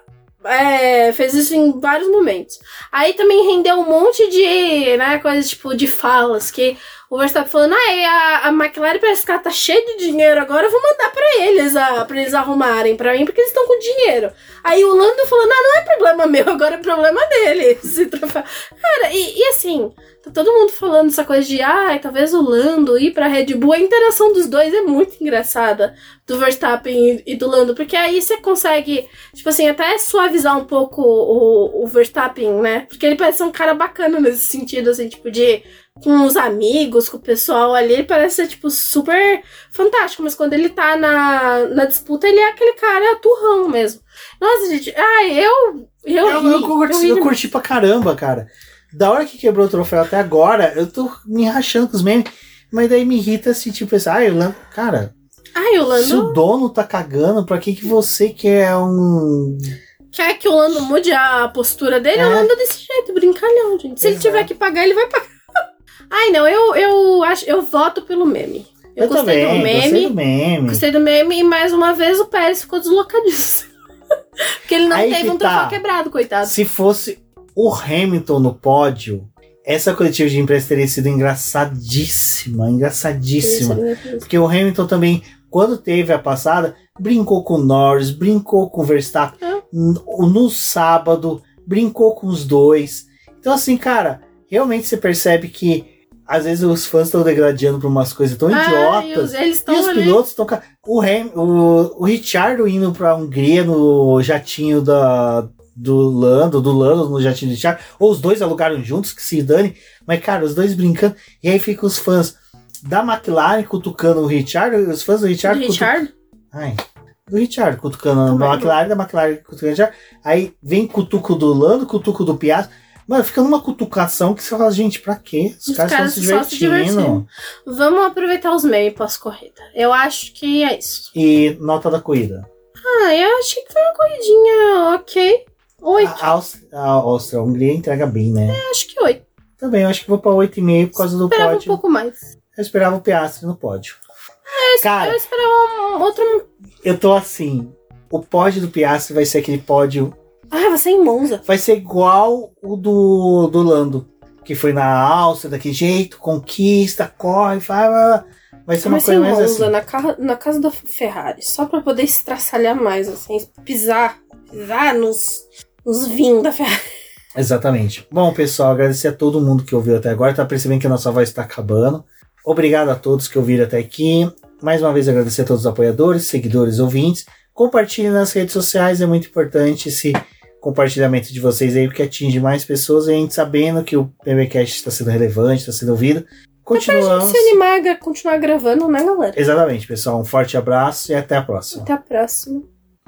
é, fez isso em vários momentos. Aí também rendeu um monte de, né, coisas tipo de falas que o Verstappen falando, ah, a, a McLaren parece que ela tá cheia de dinheiro agora, eu vou mandar pra eles, a, pra eles arrumarem pra mim, porque eles estão com dinheiro. Aí o Lando falando, ah, não é problema meu, agora é problema deles. Esse troféu. Cara, e, e assim, tá todo mundo falando essa coisa de, ah, talvez o Lando ir pra Red Bull, a interação dos dois é muito engraçada, do Verstappen e, e do Lando, porque aí você consegue, tipo assim, até suavizar um pouco o, o Verstappen, né? Porque ele parece um cara bacana nesse sentido, assim, tipo, de com os amigos, com o pessoal ali, ele parece ser, tipo, super fantástico, mas quando ele tá na, na disputa, ele é aquele cara turrão mesmo. Nossa, gente, ah, eu... Eu, eu, ri, eu, curti, eu, ri eu curti pra caramba, cara. Da hora que quebrou o troféu até agora, eu tô me rachando com os memes, mas daí me irrita assim, tipo, assim, ah, eu lembro, cara... Ai, o Lando... Se o dono tá cagando, pra que que você quer um... Quer que o Lando mude a postura dele? É. O Lando desse jeito, brincalhão, gente. Se Exato. Ele tiver que pagar, ele vai pagar. Ai, não, eu, eu acho, eu voto pelo meme. Eu, eu gostei, também, do meme, gostei do meme. Gostei do meme e mais uma vez o Pérez ficou deslocadíssimo. Porque ele não Aí teve que um tá. troféu quebrado, coitado. Se fosse o Hamilton no pódio, essa coletiva de imprensa teria sido engraçadíssima, engraçadíssima. Isso, porque o Hamilton também, quando teve a passada, brincou com o Norris, brincou com o Verstappen. É. No, no sábado, brincou com os dois. Então assim, cara, realmente você percebe que às vezes os fãs estão degradando por umas coisas tão ah, idiotas. E os, eles e os ali. pilotos estão... O, Ham, o, o Ricciardo indo pra Hungria no jatinho da, do Lando, do Lando no jatinho do Ricciardo. Ou os dois alugaram juntos, que se dane. Mas, cara, os dois brincando. E aí fica os fãs da McLaren cutucando o Ricciardo. Os fãs do Ricciardo... Do Ricciardo? Cutu... Ai... Do Richard, cutucando a McLaren, da McLaren cutucando o Richard. Aí vem cutuco do Lando, cutuco do Piastri. Mano, fica numa cutucação que você fala, gente, pra quê? Os, os caras, caras estão se divertindo. se divertindo. Vamos aproveitar os memes pós-corrida. Eu acho que é isso. E nota da corrida? Ah, eu achei que foi uma corridinha ok. Oito. A, Áustria, a Áustria, a Hungria entrega bem, né? É, acho que oito. Também, eu acho que vou pra oito e meio por causa do pódio. Eu esperava pódio. um pouco mais. Eu esperava o Piastri no pódio. É, cara, eu esperava um outro... Eu tô assim, o pódio do Piastri vai ser aquele pódio... Ah, vai ser em Monza. Vai ser igual o do, do Lando, que foi na Áustria, daquele jeito, conquista, corre, vai, vai ser uma coisa mais assim. Na, ca- na casa da Ferrari, só pra poder estraçalhar mais, assim, pisar, pisar nos, nos vinhos da Ferrari. Exatamente. Bom, pessoal, agradecer a todo mundo que ouviu até agora, tá percebendo que a nossa voz está acabando. Obrigado a todos que ouviram até aqui. Mais uma vez agradecer a todos os apoiadores, seguidores, ouvintes. Compartilhem nas redes sociais, é muito importante esse compartilhamento de vocês aí, porque atinge mais pessoas, e a gente sabendo que o PBcast está sendo relevante, está sendo ouvido. Continuamos. Pra gente se animar a continuar gravando, né, galera? Exatamente, pessoal. Um forte abraço e até a próxima. Até a próxima.